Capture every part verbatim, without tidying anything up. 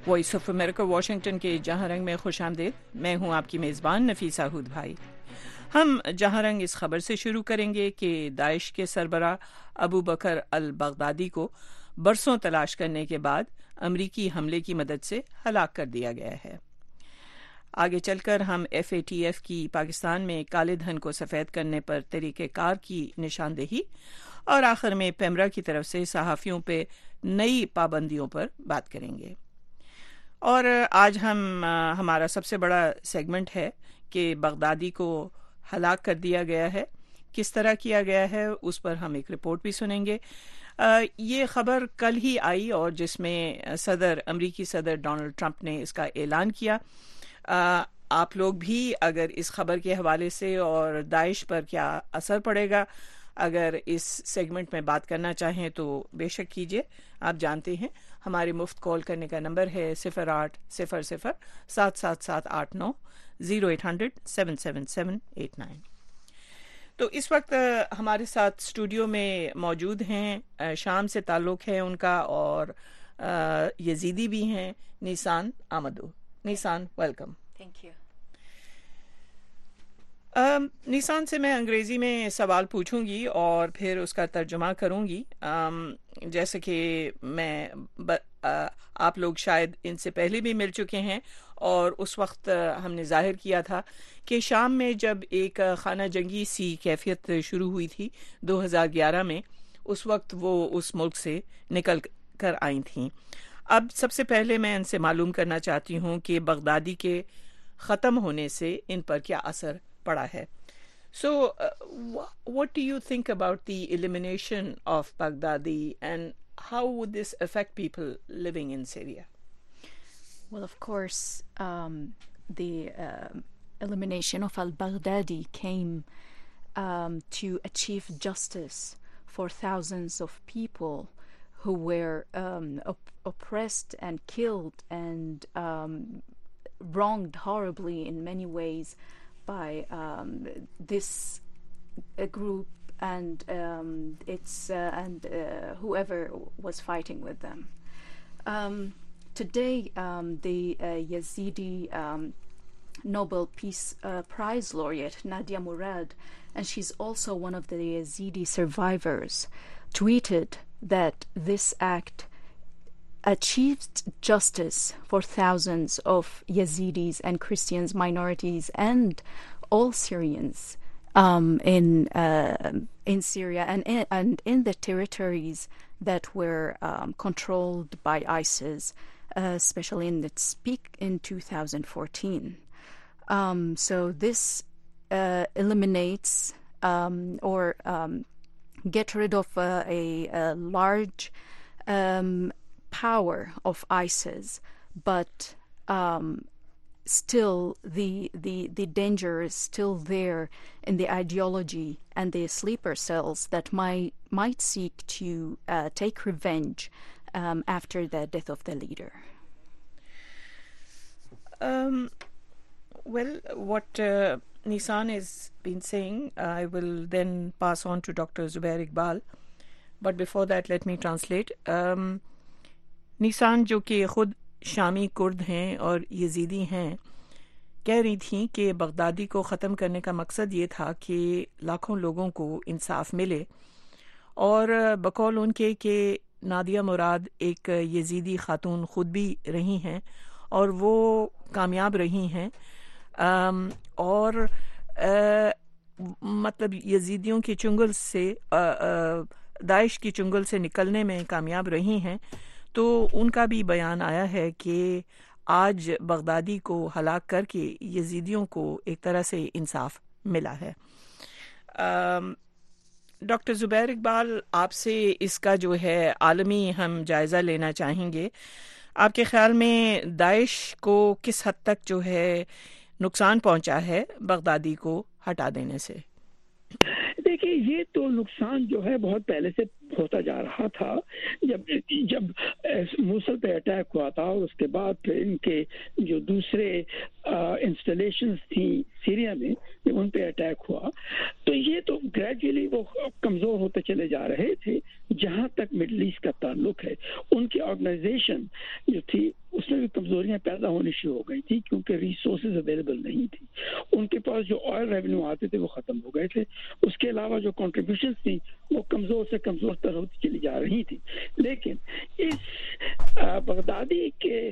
Voice of America Washington کے جہاں رنگ میں خوش آمدید. میں ہوں آپ کی میزبان نفیسہ ہود بھائی. ہم جہاں رنگ اس خبر سے شروع کریں گے کہ داعش کے سربراہ ابو بکر البغدادی کو برسوں تلاش کرنے کے بعد امریکی حملے کی مدد سے ہلاک کر دیا گیا ہے. آگے چل کر ہم ایف اے ٹی ایف کی پاکستان میں کالے دھن کو سفید کرنے پر طریقہ کار کی نشاندہی اور آخر میں پیمرا کی طرف سے صحافیوں پہ نئی پابندیوں پر بات کریں گے. اور آج ہم ہمارا سب سے بڑا سیگمنٹ ہے کہ بغدادی کو ہلاک کر دیا گیا ہے، کس طرح کیا گیا ہے، اس پر ہم ایک رپورٹ بھی سنیں گے. یہ خبر کل ہی آئی اور جس میں صدر امریکی صدر ڈونلڈ ٹرمپ نے اس کا اعلان کیا. آپ لوگ بھی اگر اس خبر کے حوالے سے اور داعش پر کیا اثر پڑے گا اگر اس سیگمنٹ میں بات کرنا چاہیں تو بے شک کیجیے. آپ جانتے ہیں ہمارے مفت کال کرنے کا نمبر ہے صفر آٹھ صفر صفر سات سات سات آٹھ نو zero eight hundred seven seven seven eight nine. تو اس وقت ہمارے ساتھ اسٹوڈیو میں موجود ہیں، شام سے تعلق ہے ان کا اور یزیدی بھی ہیں، نیسان آمدو. Nisan welcome. Thank you. Um, Nisan سے میں انگریزی میں سوال پوچھوں گی اور پھر اس کا ترجمہ کروں گی. um, جیسے کہ میں ب, uh, آپ لوگ شاید ان سے پہلے بھی مل چکے ہیں اور اس وقت uh, ہم نے ظاہر کیا تھا کہ شام میں جب ایک uh, خانہ جنگی سی کیفیت شروع ہوئی تھی دو ہزار گیارہ میں، اس وقت وہ اس ملک سے نکل کر آئی تھیں. اب سب سے پہلے میں ان سے معلوم کرنا چاہتی ہوں کہ بغدادی کے ختم ہونے سے ان پر کیا اثر پڑا ہے. So, uh, what do you think about the elimination of Baghdadi and how would this affect people living in Syria? Well, of course, um, the uh, elimination of al-Baghdadi came um, to achieve justice for thousands of people who were um, op- oppressed and killed and um, wronged horribly in many ways by um, this uh, group and um, its uh, and uh, whoever was fighting with them. Um, today, um, the uh, Yazidi um, Nobel Peace uh, Prize laureate Nadia Murad, and she's also one of the Yazidi survivors, tweeted that this act achieved justice for thousands of Yazidis and Christians, minorities, and all Syrians um, in uh, in Syria and in, and in the territories that were um, controlled by ISIS, uh, especially in its peak in two thousand fourteen. Um, so this uh, eliminates um, or um, get rid of uh, a, a large um, power of ISIS, but um, still the, the the danger is still there in the ideology and the sleeper cells that might might seek to uh, take revenge um, after the death of the leader. Um, well, what uh, Nisan has been saying, uh, I will then pass on to Doctor Zubair Iqbal. But before that, let me translate. Um, نیسان جو کہ خود شامی کرد ہیں اور یزیدی ہیں کہہ رہی تھیں کہ بغدادی کو ختم کرنے کا مقصد یہ تھا کہ لاکھوں لوگوں کو انصاف ملے، اور بقول ان کے کہ نادیہ مراد ایک یزیدی خاتون خود بھی رہی ہیں اور وہ کامیاب رہی ہیں اور مطلب یزیدیوں کی چنگل سے داعش کی چنگل سے نکلنے میں کامیاب رہی ہیں. تو ان کا بھی بیان آیا ہے کہ آج بغدادی کو ہلاک کر کے یزیدیوں کو ایک طرح سے انصاف ملا ہے. ڈاکٹر زبیر اقبال، آپ سے اس کا جو ہے عالمی ہم جائزہ لینا چاہیں گے. آپ کے خیال میں داعش کو کس حد تک جو ہے نقصان پہنچا ہے بغدادی کو ہٹا دینے سے؟ دیکھیے، یہ تو نقصان جو ہے بہت پہلے سے ہوتا جا رہا تھا. جب جب موصل پہ اٹیک ہوا تھا اور اس کے بعد پھر ان کے جو دوسرے انسٹالیشنز تھیں سیریا میں ان پہ اٹیک ہوا، تو یہ تو گریجولی وہ کمزور ہوتے چلے جا رہے تھے. جہاں تک مڈل ایسٹ کا تعلق ہے، ان کی آرگنائزیشن جو تھی اس اس میں بھی کمزوریاں پیدا ہونی شروع ہو گئی تھی کیونکہ ریسورسز اویلیبل نہیں تھی. ان کے پاس جو آئل ریونیو آتے تھے وہ ختم ہو گئے تھے. اس کے علاوہ جو کنٹریبیوشنز تھیں وہ کمزور سے کمزور تر ہوتی چلی جا رہی تھی. لیکن اس بغدادی کے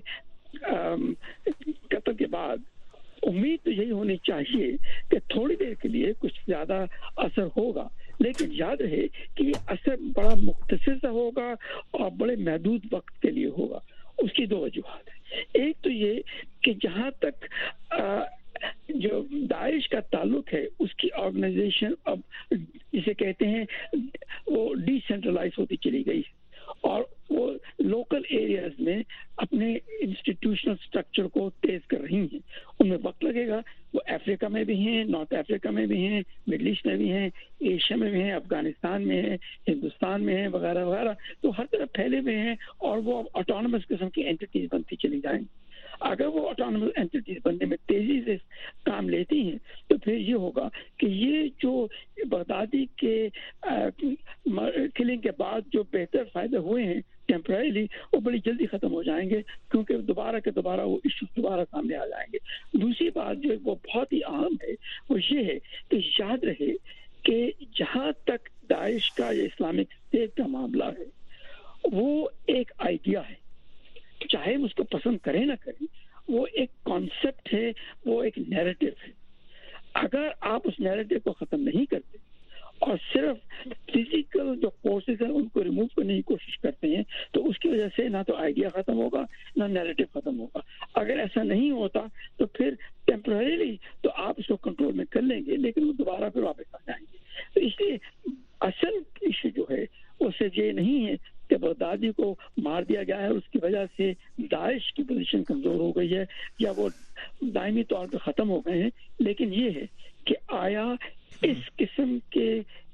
قتل کے بعد امید تو یہی ہونی چاہیے کہ تھوڑی دیر کے لیے کچھ زیادہ اثر ہوگا, لیکن یاد رہے کہ یہ اثر بڑا مختصر سا ہوگا اور بڑے محدود وقت کے لیے ہوگا. اس کی دو وجوہات ہیں. ایک تو یہ کہ جہاں تک جو داعش کا تعلق ہے اس کی آرگنائزیشن اب جسے کہتے ہیں وہ ڈی سینٹرلائز ہوتی چلی گئی اور وہ لوکل ایریاز میں اپنے انسٹیٹیوشنل اسٹرکچر کو تیز کر رہی ہیں. ان میں وقت لگے گا. وہ افریقہ میں بھی ہیں, نارتھ افریقہ میں بھی ہیں, مڈل ایسٹ میں بھی ہیں, ایشیا میں بھی ہیں, افغانستان میں ہیں, ہندوستان میں ہیں, وغیرہ وغیرہ. تو ہر طرف پھیلے ہوئے ہیں اور وہ آٹونومس قسم کی اینٹیز بنتی چلی جائیں. اگر وہ آٹونومس اینٹیز بننے میں تیزی سے کام لیتی ہیں تو پھر یہ ہوگا کہ یہ جو بغدادی کے کلنگ کے بعد جو بہتر فائدے ہوئے ہیں ٹیمپرریلی وہ بڑی جلدی ختم ہو جائیں گے کیونکہ دوبارہ کے دوبارہ وہ ایشوز دوبارہ سامنے آ جائیں گے. دوسری بات جو وہ بہت ہی اہم ہے وہ یہ ہے کہ یاد رہے کہ جہاں تک داعش کا یا اسلامک اسٹیٹ کا معاملہ ہے وہ ایک آئیڈیا ہے, چاہے ہم اس کو پسند کریں نہ کریں, وہ ایک کانسیپٹ ہے, وہ ایک نیریٹو ہے. اگر آپ اس نیریٹو کو ختم نہیں کرتے اور صرف فزیکل جو فورسز ہیں ان کو ریموو کرنے کی کوشش کرتے ہیں تو اس کی وجہ سے نہ تو آئیڈیا ختم ہوگا نہ نیریٹو ختم ہوگا. اگر ایسا نہیں ہوتا تو پھر ٹیمپرریلی تو آپ اس کو کنٹرول میں کر لیں گے لیکن وہ دوبارہ پھر واپس آ جائیں گے. تو اس لیے اصل ایشو جو ہے وہ صرف یہ نہیں ہے کہ بغدادی کو مار دیا گیا ہے, اس کی وجہ سے داعش کی پوزیشن کمزور ہو گئی ہے یا وہ دائمی طور پہ ختم ہو گئے ہیں, لیکن یہ ہے کہ آیا اس قسم کے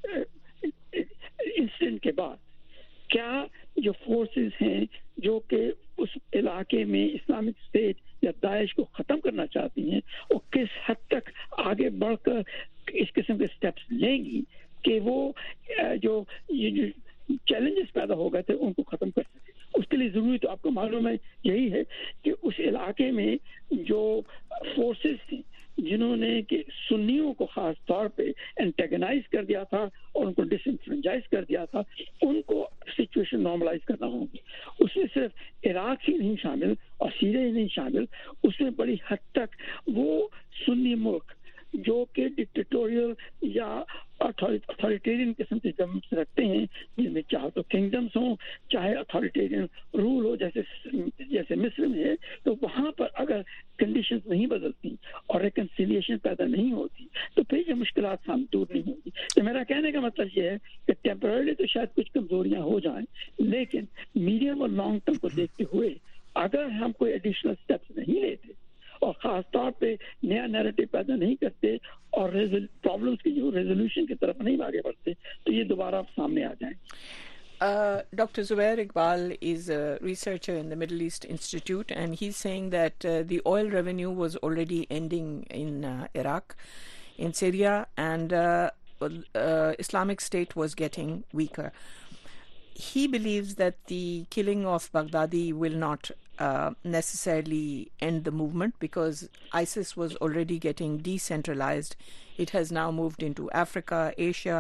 انسیڈنٹ کے بعد کیا جو فورسز ہیں جو کہ اس علاقے میں اسلامک اسٹیٹ یا داعش کو ختم کرنا چاہتی ہیں وہ کس حد تک آگے بڑھ کر اس قسم کے سٹیپس لیں گی کہ وہ جو یہ جو چیلنجز پیدا ہو گئے تھے ان کو ختم کر سکے. اس کے لیے ضروری تو آپ کو معلوم ہے یہی ہے کہ اس علاقے میں جو فورسز تھیں جنہوں نے کہ سنیوں کو خاص طور پہ انٹیگنائز کر دیا تھا اور ان کو ڈس انفرنچائز کر دیا تھا, ان کو سچویشن نارملائز کرنا ہوگی. اس میں صرف عراق ہی نہیں شامل اور سیریا ہی نہیں شامل, اس میں بڑی حد تک وہ سنی ملک جو کہ ڈکٹیٹوریل یا اتھارٹیرین قسم کے گورنمنٹس رکھتے ہیں جن میں چاہے تو کنگڈمس ہوں چاہے اتھارٹیرین رول ہو جیسے جیسے مصر میں ہے, تو وہاں پر اگر کنڈیشنز نہیں بدلتی اور ریکنسیلیشن پیدا نہیں ہوتی تو پھر یہ مشکلات سامنے دور نہیں ہوگی. تو میرا کہنے کا مطلب یہ ہے کہ ٹیمپرریلی تو شاید کچھ کمزوریاں ہو جائیں لیکن میڈیم اور لانگ ٹرم کو دیکھتے ہوئے اگر ہم کوئی ایڈیشنل اسٹیپس نہیں لیتے اور خاص طور پہ نیا نیریٹو پیدا نہیں کرتے اور پرابلمس کی جو ریزولوشن کی طرف نہیں آگے بڑھتے تو یہ دوبارہ سامنے آ جائیں. Uh, Doctor Zubair Iqbal is a researcher in the Middle East Institute, and he's saying that uh, the oil revenue was already ending in uh, Iraq, in Syria, and uh, uh, Islamic State was getting weaker. He believes that the killing of Baghdadi will not uh, necessarily end the movement because ISIS was already getting decentralized. It has now moved into Africa, Asia.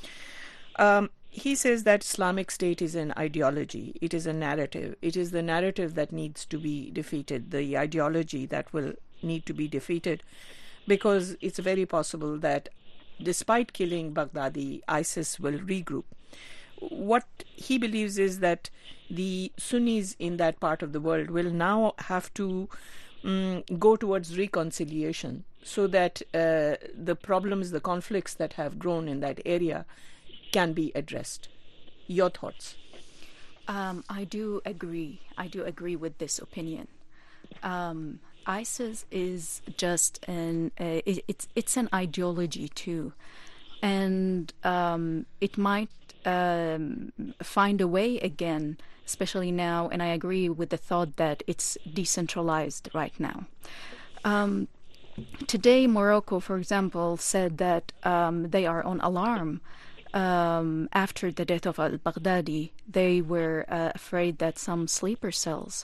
Um, He says that Islamic State is an ideology. It is a narrative. It is the narrative that needs to be defeated, the ideology that will need to be defeated, because it's very possible that despite killing Baghdadi, ISIS will regroup. What he believes is that the Sunnis in that part of the world will now have to um, go towards reconciliation so that uh, the problems, the conflicts that have grown in that area can be addressed. Your thoughts? Um, I do agree. I do agree with this opinion. Um, ISIS is just an uh, it, it's it's an ideology too, and um, it might um, find a way again, especially now. And I agree with the thought that it's decentralized right now. Um, today, Morocco, for example, said that um, they are on alarm. Um, after the death of al-Baghdadi, they were uh, afraid that some sleeper cells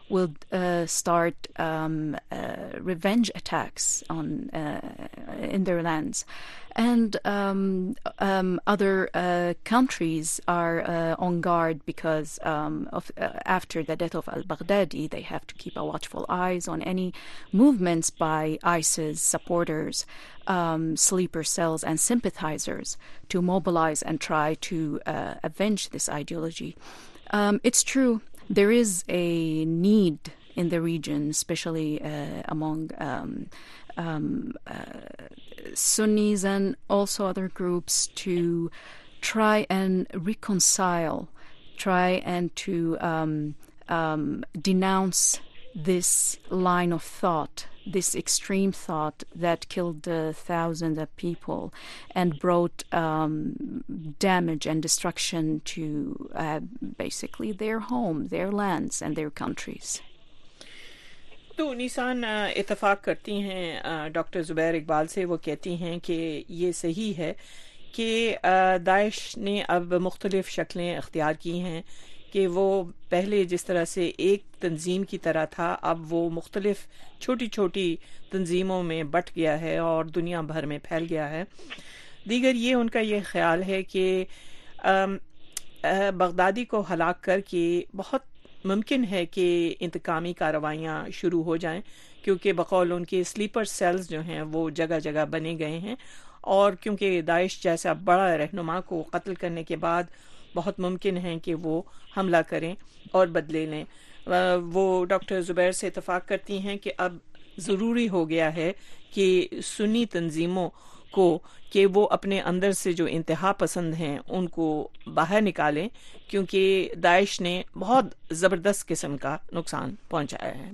will uh, start um, uh, revenge attacks on uh, in their lands. And um, um, other uh, countries are uh, on guard because um, of, uh, after the death of al-Baghdadi, they have to keep a watchful eyes on any movements by ISIS supporters, um, sleeper cells, and sympathizers to mobilize and try to uh, avenge this ideology. Um, it's true, there is a need in the region, especially uh, among um, um, uh, Sunnis and also other groups, to try and reconcile, try and to um, um, denounce this line of thought, this extreme thought that killed uh, thousands of people and brought um, damage and destruction to uh, basically their home, their lands and their countries. تو نیسان اتفاق کرتی ہیں doctor زبیر اقبال سے، وہ کہتی ہیں کہ یہ صحیح ہے کہ داعش نے اب مختلف شکلیں اختیار کی ہیں، کہ وہ پہلے جس طرح سے ایک تنظیم کی طرح تھا، اب وہ مختلف چھوٹی چھوٹی تنظیموں میں بٹ گیا ہے اور دنیا بھر میں پھیل گیا ہے. دیگر یہ ان کا یہ خیال ہے کہ بغدادی کو ہلاک کر کے بہت ممکن ہے کہ انتقامی کارروائیاں شروع ہو جائیں، کیونکہ بقول ان کے سلیپر سیلز جو ہیں وہ جگہ جگہ بنے گئے ہیں، اور کیونکہ داعش جیسا بڑا رہنما کو قتل کرنے کے بعد بہت ممکن ہے کہ وہ حملہ کریں اور بدلے لیں. وہ ڈاکٹر زبیر سے اتفاق کرتی ہیں کہ اب ضروری ہو گیا ہے کہ سنی تنظیموں کو کہ وہ اپنے اندر سے جو انتہا پسند ہیں ان کو باہر نکالیں، کیونکہ داعش نے بہت زبردست قسم کا نقصان پہنچایا ہے.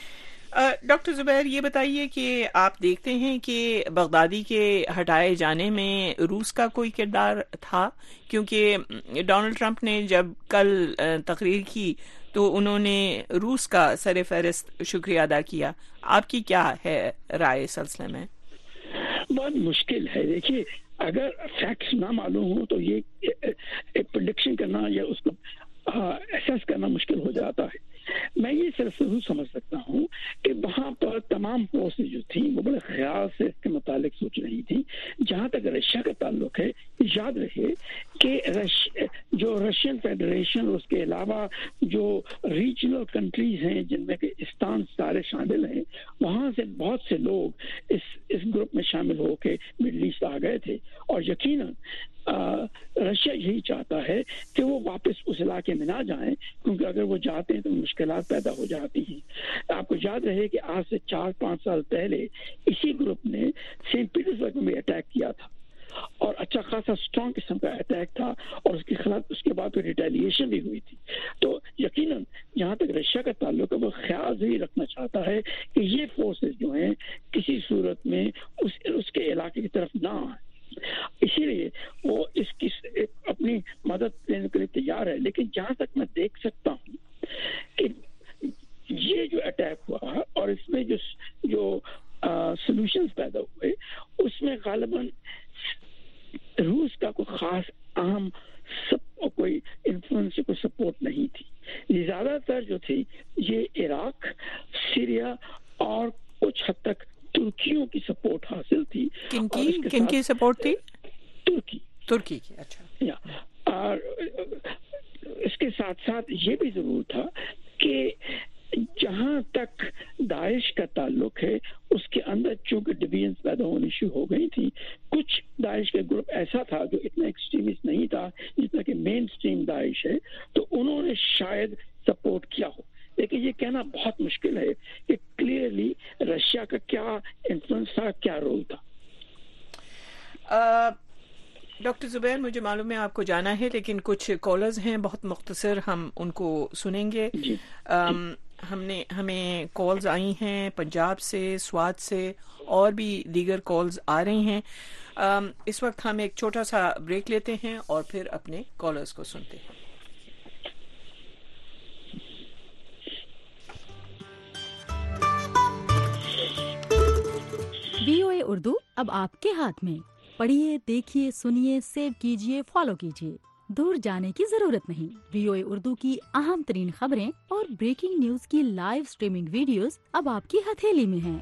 ڈاکٹر زبیر یہ بتائیے کہ آپ دیکھتے ہیں کہ بغدادی کے ہٹائے جانے میں روس کا کوئی کردار تھا، کیونکہ ڈونلڈ ٹرمپ نے جب کل تقریر کی تو انہوں نے روس کا سر فہرست شکریہ ادا کیا. آپ کی کیا ہے رائے اس سلسلے میں؟ بہت مشکل ہے. دیکھیے، اگر فیکٹس نہ معلوم ہو تو یہ ایک پریڈکشن کرنا یا اس کو اسیس کرنا مشکل ہو جاتا ہے. میں یہ صرف ضرور سمجھ سکتا ہوں کہ وہاں پر تمام فورسز جو تھیں وہ بڑے خیال سے اس کے متعلق سوچ رہی تھیں. جہاں تک رشیا کا تعلق ہے، یاد رہے کہ رش جو رشین فیڈریشن اور اس کے علاوہ جو ریجنل کنٹریز ہیں جن میں کہ استان سارے شامل ہیں، وہاں سے بہت سے لوگ اس اس گروپ میں شامل ہو کے مڈل ایسٹ آ گئے تھے، اور یقیناً رشیا یہی چاہتا ہے کہ وہ واپس اس علاقے میں نہ جائیں، کیونکہ اگر وہ جاتے ہیں تو مشکلات پیدا ہو جاتی ہیں. آپ کو یاد رہے کہ آج سے چار پانچ سال پہلے اسی گروپ نے سینٹ پیٹرزبرگ میں اٹیک کیا تھا، اور اچھا خاصا اسٹرانگ قسم کا اٹیک تھا، اور اس کے خلاف اس کے بعد پھر ریٹیلیشن بھی ہوئی تھی. تو یقیناً جہاں تک رشیا کا تعلق ہے وہ خیال ہی رکھنا چاہتا ہے کہ یہ فورسز جو ہیں کسی صورت میں اس اس کے علاقے کی طرف نہ آئیں. اسی لیے وہ اس کی اپنی مدد لینے کے لیے تیار ہے. لیکن جہاں تک میں دیکھ سکتا ہوں کہ یہ جو اٹیک ہوا اور اس میں جو جو سولوشنز پیدا ہوئے، اس میں غالباً روس کا کوئی خاص اہم سب کوئی انفلوئنس کوئی سپورٹ نہیں تھی. یہ زیادہ تر جو تھی یہ عراق، سیریا اور کچھ حد تک ترکیوں کی سپورٹ حاصل تھی. کن کی کن کی سپورٹ تھی؟ ترکی ترکی کی. اچھا. اور اس کے ساتھ ساتھ یہ بھی ضرور تھا کہ جہاں تک داعش کا تعلق ہے اس کے اندر چونکہ ڈویژنز پیدا ہونی شروع ہو گئی تھی. کچھ داعش کا گروپ ایسا تھا جو اتنا ایکسٹریمسٹ نہیں تھا جتنا کہ مین سٹریم داعش ہے، تو انہوں نے شاید سپورٹ کیا ہو. لیکن یہ کہنا بہت مشکل ہے کہ کلیئرلی رشیا کا کیا انفلوئنس تھا، کیا رول تھا. ڈاکٹر زبیر، مجھے معلوم ہے آپ کو جانا ہے، لیکن کچھ کالرز ہیں بہت مختصر، ہم ان کو سنیں گے. جی. ہم نے ہمیں کالز آئی ہیں پنجاب سے، سوات سے، اور بھی دیگر کالز آ رہی ہیں. اس وقت ہم ایک چھوٹا سا بریک لیتے ہیں اور پھر اپنے کالرز کو سنتے ہیں. وی او اے اردو اب آپ کے ہاتھ میں. پڑھیے، دیکھیے، سنیے، سیو کیجیے، فالو کیجیے. دور جانے کی ضرورت نہیں۔ وی او اے اردو کی اہم ترین خبریں اور بریکنگ نیوز کی لائیو سٹریمنگ ویڈیوز اب آپ کی ہتھیلی میں ہیں۔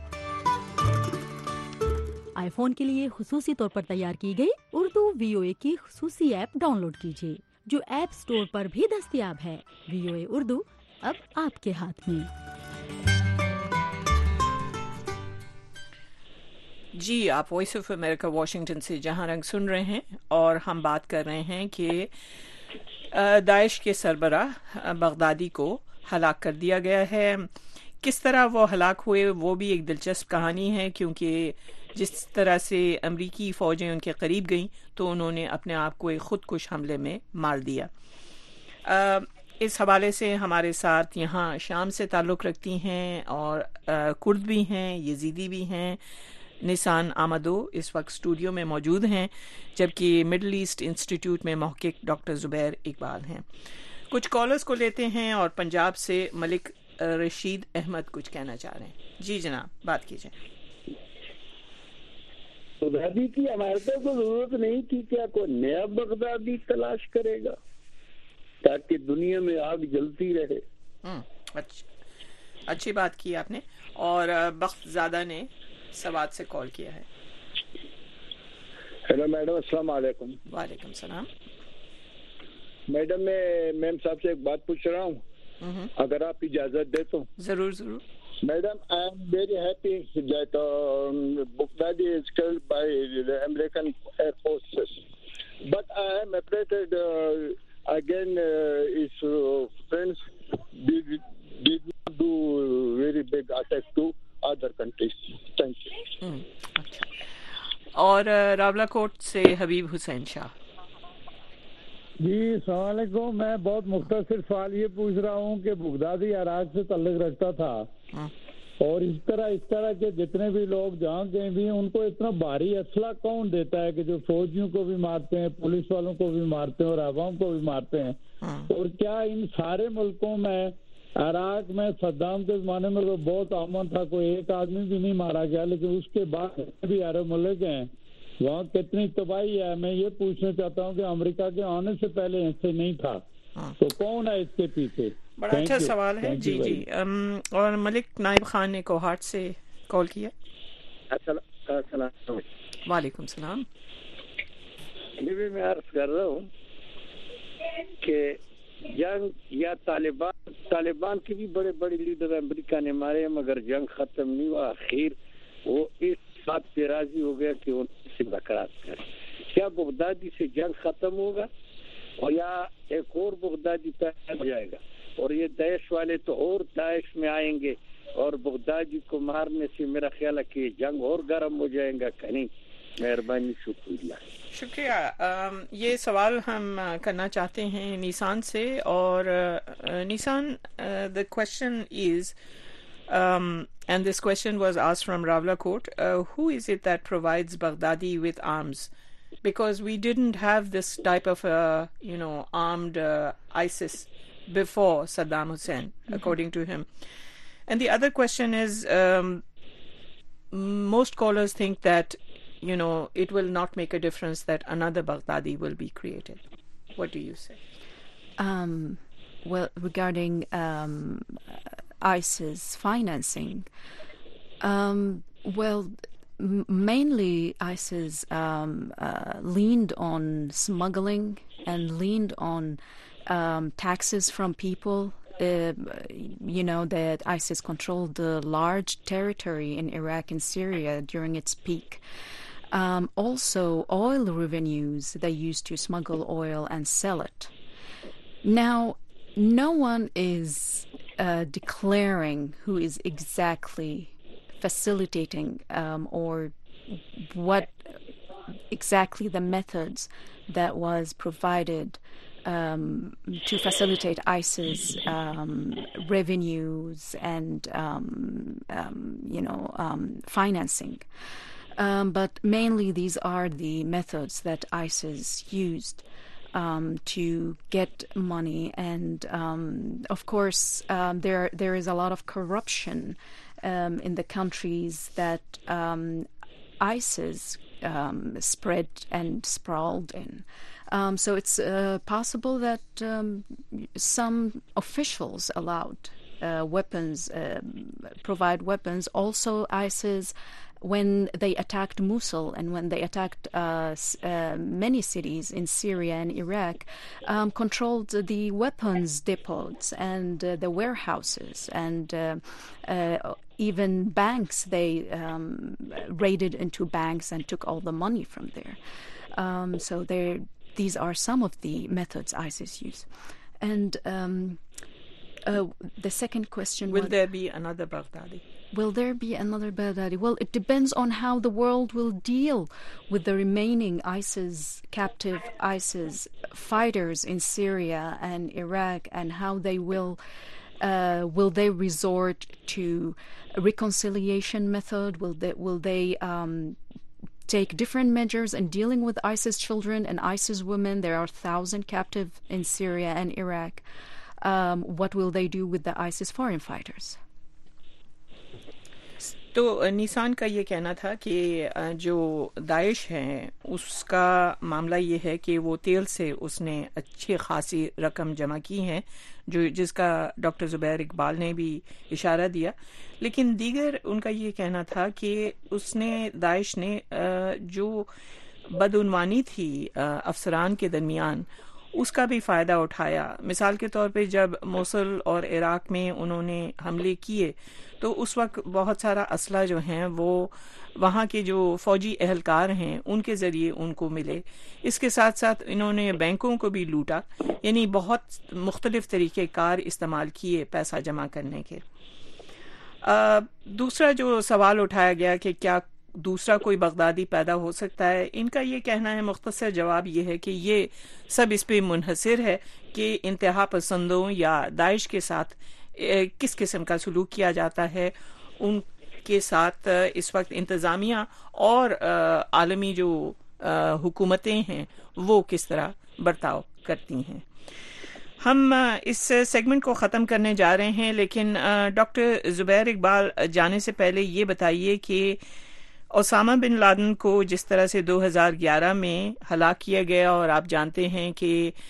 آئی فون کے لیے خصوصی طور پر تیار کی گئی اردو وی او اے کی خصوصی ایپ ڈاؤن لوڈ کیجیے، جو ایپ سٹور پر بھی دستیاب ہے۔ وی او اے اردو اب آپ کے ہاتھ میں۔ جی، آپ وائس آف امریکہ واشنگٹن سے جہاں رنگ سن رہے ہیں، اور ہم بات کر رہے ہیں کہ داعش کے سربراہ بغدادی کو ہلاک کر دیا گیا ہے۔ کس طرح وہ ہلاک ہوئے وہ بھی ایک دلچسپ کہانی ہے، کیونکہ جس طرح سے امریکی فوجیں ان کے قریب گئیں تو انہوں نے اپنے آپ کو ایک خودکش حملے میں مار دیا۔ اس حوالے سے ہمارے ساتھ یہاں شام سے تعلق رکھتی ہیں اور کرد بھی ہیں، یزیدی بھی ہیں، نسان آمدو اس وقت اسٹوڈیو میں موجود ہیں، جبکہ مڈل ایسٹ انسٹیٹیوٹ میں محقق ڈاکٹر زبیر اقبال ہیں۔ کچھ کالرز کو لیتے ہیں، اور پنجاب سے ملک رشید احمد کچھ کہنا چاہ رہے ہیں۔ جی جناب، بات کیجیے۔ بغدادی کی عمارتوں کو ضرورت نہیں تھی، کیا کوئی نیا بغدادی تلاش کرے گا تاکہ دنیا میں آگ جلتی رہے؟ اچھی بات کی آپ نے۔ اور بخت زادہ نے سوات سے کال کیا ہے۔ ہیلو میڈم، السلام علیکم۔ وعلیکم السلام۔ میڈم میں میم صاحب سے ایک بات پوچھ رہا ہوں، اگر آپ اجازت دے تو۔ ضرور ضرور۔ Madam, I am very happy that Baghdadi is killed by the American Air Forces, but I am afraid uh, again uh, his uh, friends did, did not do very big attack to other countries. Thank you. اچھا، اور راولا کوٹ سے حبیب حسین شاہ۔ جی السلام علیکم۔ میں بہت مختصر سوال یہ پوچھ رہا ہوں کہ بغدادی عراق سے تعلق رکھتا تھا، اور اس طرح اس طرح کے جتنے بھی لوگ جہاں کہیں بھی ان کو اتنا بھاری اسلحہ کون دیتا ہے کہ جو فوجیوں کو بھی مارتے ہیں، پولیس والوں کو بھی مارتے ہیں، اور عوام کو بھی مارتے ہیں؟ اور کیا ان سارے ملکوں میں، عراق میں صدام کے زمانے میں تو بہت امن تھا، کوئی ایک آدمی بھی نہیں مارا گیا، لیکن اس کے بعد بھی عرب ملک ہیں وہاں کتنی تباہی ہے؟ میں یہ پوچھنا چاہتا ہوں کہ امریکہ کے آنے سے پہلے ایسے نہیں تھا، تو کون ہے اس کے پیچھے؟ بڑا اچھا سوال ہے۔ جی جی، اور ملک نائب خان نے کوہاٹ سے کال کیا۔ السلام وعلیکم السلام۔ بھی میں عرض کر رہا ہوں کہ جنگ یا طالبان طالبان کے بھی بڑے بڑے لیڈر امریکہ نے مارے، مگر جنگ ختم نہیں ہوا۔ آخر وہ اس بات پہ راضی ہو گیا کہ ان سے مذاکرات کریں۔ کیا بغدادی سے جنگ ختم ہوگا اور یا ایک اور بغدادی پیدا ہو جائے گا؟ اور یہ داعش والے تو اور داعش میں آئیں گے، اور بغدادی کو مارنے سے میرا خیال ہے کہ جنگ اور گرم ہو جائے گا کہ نہیں؟ مہربانی، شکریہ۔ شکریہ۔ یہ سوال ہم کرنا چاہتے ہیں نیسان سے، اور نیسان، the question is um, and this question was asked from Rawalakot, uh, who is it that provides Baghdadi with arms? Because we didn't have this type of uh, you know armed uh, ISIS before Saddam Hussein, mm-hmm. according to him. And the other question is, um, most callers think that you know it will not make a difference that another Baghdadi will be created. What do you say? Um, well, regarding um, ISIS financing, um, well, m- mainly ISIS um, uh, leaned on smuggling and leaned on um, taxes from people. Uh, you know that ISIS controlled the large territory in Iraq and Syria during its peak. Um, also, oil revenues, they used to smuggle oil and sell it. Now, no one is uh, declaring who is exactly facilitating um, or what exactly the methods that was provided Um, to facilitate ISIS um, revenues and um, um, you know um, financing, um, but mainly these are the methods that ISIS used um, to get money, and um, of course um, there there is a lot of corruption um, in the countries that um, ISIS um, spread and sprawled in. Um, so it's uh, possible that um, some officials allowed uh, weapons, uh, provide weapons. Also, ISIS, when they attacked Mosul and when they attacked uh, uh, many cities in Syria and Iraq, um, controlled the weapons depots and uh, the warehouses and uh, uh, even banks. They um, raided into banks and took all the money from there. Um, so there, these are some of the methods ISIS use. And um, uh, the second question will was, there be another Baghdadi? Will there be another Baghdadi? Well, it depends on how the world will deal with the remaining ISIS, captive ISIS fighters in Syria and Iraq, and how they will, uh, will they resort to a reconciliation method? Will they, will they um, take different measures in dealing with ISIS children and ISIS women? There are thousand captive in Syria and Iraq. Um, what will they do with the ISIS foreign fighters? تو نیسان کا یہ کہنا تھا کہ جو داعش ہے اس کا معاملہ یہ ہے کہ وہ تیل سے اس نے اچھی خاصی رقم جمع کی ہیں، جو جس کا ڈاکٹر زبیر اقبال نے بھی اشارہ دیا، لیکن دیگر ان کا یہ کہنا تھا کہ اس نے داعش نے جو بدعنوانی تھی افسران کے درمیان اس کا بھی فائدہ اٹھایا. مثال کے طور پہ جب موصل اور عراق میں انہوں نے حملے کیے تو اس وقت بہت سارا اسلحہ جو ہیں وہ وہاں کے جو فوجی اہلکار ہیں ان کے ذریعے ان کو ملے. اس کے ساتھ ساتھ انہوں نے بینکوں کو بھی لوٹا، یعنی بہت مختلف طریقے کار استعمال کیے پیسہ جمع کرنے کے. آ, دوسرا جو سوال اٹھایا گیا کہ کیا دوسرا کوئی بغدادی پیدا ہو سکتا ہے، ان کا یہ کہنا ہے، مختصر جواب یہ ہے کہ یہ سب اس پہ منحصر ہے کہ انتہا پسندوں یا داعش کے ساتھ کس قسم کا سلوک کیا جاتا ہے، ان کے ساتھ اس وقت انتظامیہ اور عالمی جو حکومتیں ہیں وہ کس طرح برتاؤ کرتی ہیں. ہم اس سیگمنٹ کو ختم کرنے جا رہے ہیں، لیکن ڈاکٹر زبیر اقبال جانے سے پہلے یہ بتائیے کہ اسامہ بن لادن کو جس طرح سے دو ہزار گیارہ میں ہلاک کیا گیا، اور آپ جانتے ہیں کہ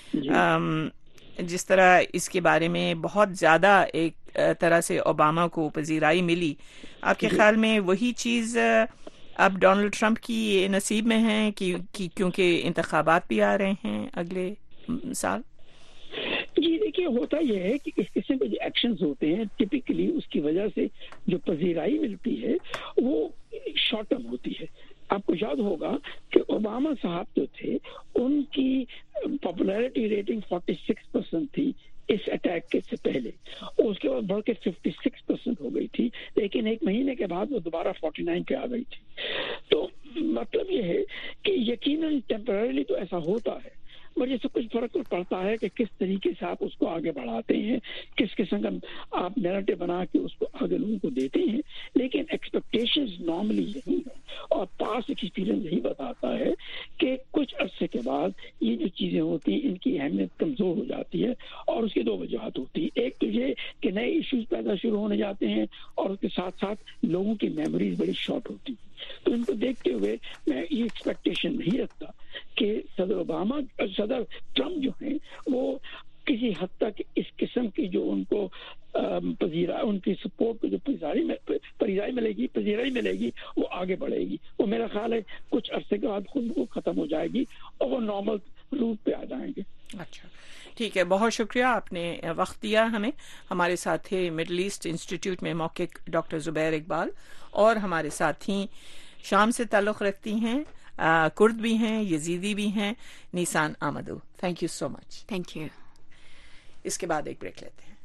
جس طرح اس کے بارے میں بہت زیادہ ایک طرح سے اوباما کو پذیرائی ملی، آپ کے خیال میں وہی چیز اب ڈونلڈ ٹرمپ کی نصیب میں ہے کہ کیونکہ انتخابات بھی آ رہے ہیں اگلے سال؟ جی دیکھیے، ہوتا یہ ہے کہ اس قسم کے جو ایکشنز ہوتے ہیں ٹپکلی اس کی وجہ سے جو پذیرائی ملتی ہے وہ شارٹ ٹرم ہوتی ہے. آپ کو یاد ہوگا کہ اوباما صاحب جو تھے ان کی popularity rating forty six percent تھی اس اٹیک کے سے پہلے، اور اس کے بعد بڑھ کے ففٹی سکس پرسینٹ ہو گئی تھی، لیکن ایک مہینے کے بعد وہ دوبارہ فورٹی نائن پہ آ گئی تھی. تو مطلب یہ ہے کہ یقیناً ٹیمپرریلی تو ایسا ہوتا ہے، مجھے سے کچھ فرق پڑتا ہے کہ کس طریقے سے آپ اس کو آگے بڑھاتے ہیں، کس قسم کا آپ نیریٹو بنا کے اس کو آگے لوگوں کو دیتے ہیں. لیکن ایکسپیکٹیشنز نارملی یہی ہے، اور پاس ایکسپیرینس یہی بتاتا ہے کہ کچھ عرصے کے بعد یہ جو چیزیں ہوتی ہیں ان کی اہمیت کمزور ہو جاتی ہے، اور اس کی دو وجوہات ہوتی ہیں. ایک تو یہ کہ نئے ایشوز پیدا شروع ہونے جاتے ہیں، اور اس کے ساتھ ساتھ لوگوں کی میموریز بڑی شارٹ ہوتی ہیں. تو ان کو دیکھتے ہوئے میں یہ ایکسپیکٹیشن نہیں رکھتا کہ صدر اوباما صدر ٹرمپ جو ہیں وہ کسی حد تک اس قسم کی جو ان کو پذیرا ان کی سپورٹ کو جو پذیرائی ملے گی پذیرائی ملے گی وہ آگے بڑھے گی. وہ میرا خیال ہے کچھ عرصے کے بعد خود کو ختم ہو جائے گی اور وہ نارمل روٹ پہ آ جائیں گے. اچھا ٹھیک ہے، بہت شکریہ، آپ نے وقت دیا ہمیں. ہمارے ساتھ تھے مڈل ایسٹ انسٹیٹیوٹ میں موقع ڈاکٹر زبیر اقبال، اور ہمارے ساتھ ہی شام سے تعلق رکھتی ہیں، کرد بھی ہیں، یزیدی بھی ہیں، نیسان آمدو. Thank you so much. Thank you. اس کے بعد ایک بریک لیتے ہیں.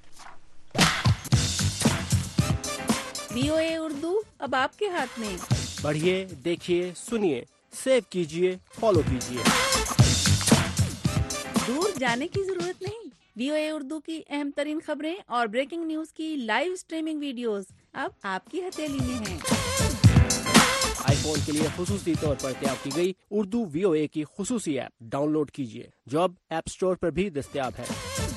وی او اے اردو اب آپ کے ہاتھ میں. پڑھیے، دیکھیے، سنیے، سیو کیجیے، فالو کیجیے. دور جانے کی ضرورت نہیں. وی او اے اردو کی اہم ترین خبریں اور بریکنگ نیوز کی لائیو اسٹریمنگ ویڈیوز اب آپ کی ہتھیلی میں ہیں. آئی فون کے لیے خصوصی طور پر تیار کی گئی اردو وی او اے کی خصوصی ایپ ڈاؤن لوڈ کیجیے، جو اب ایپ اسٹور پر بھی دستیاب ہے.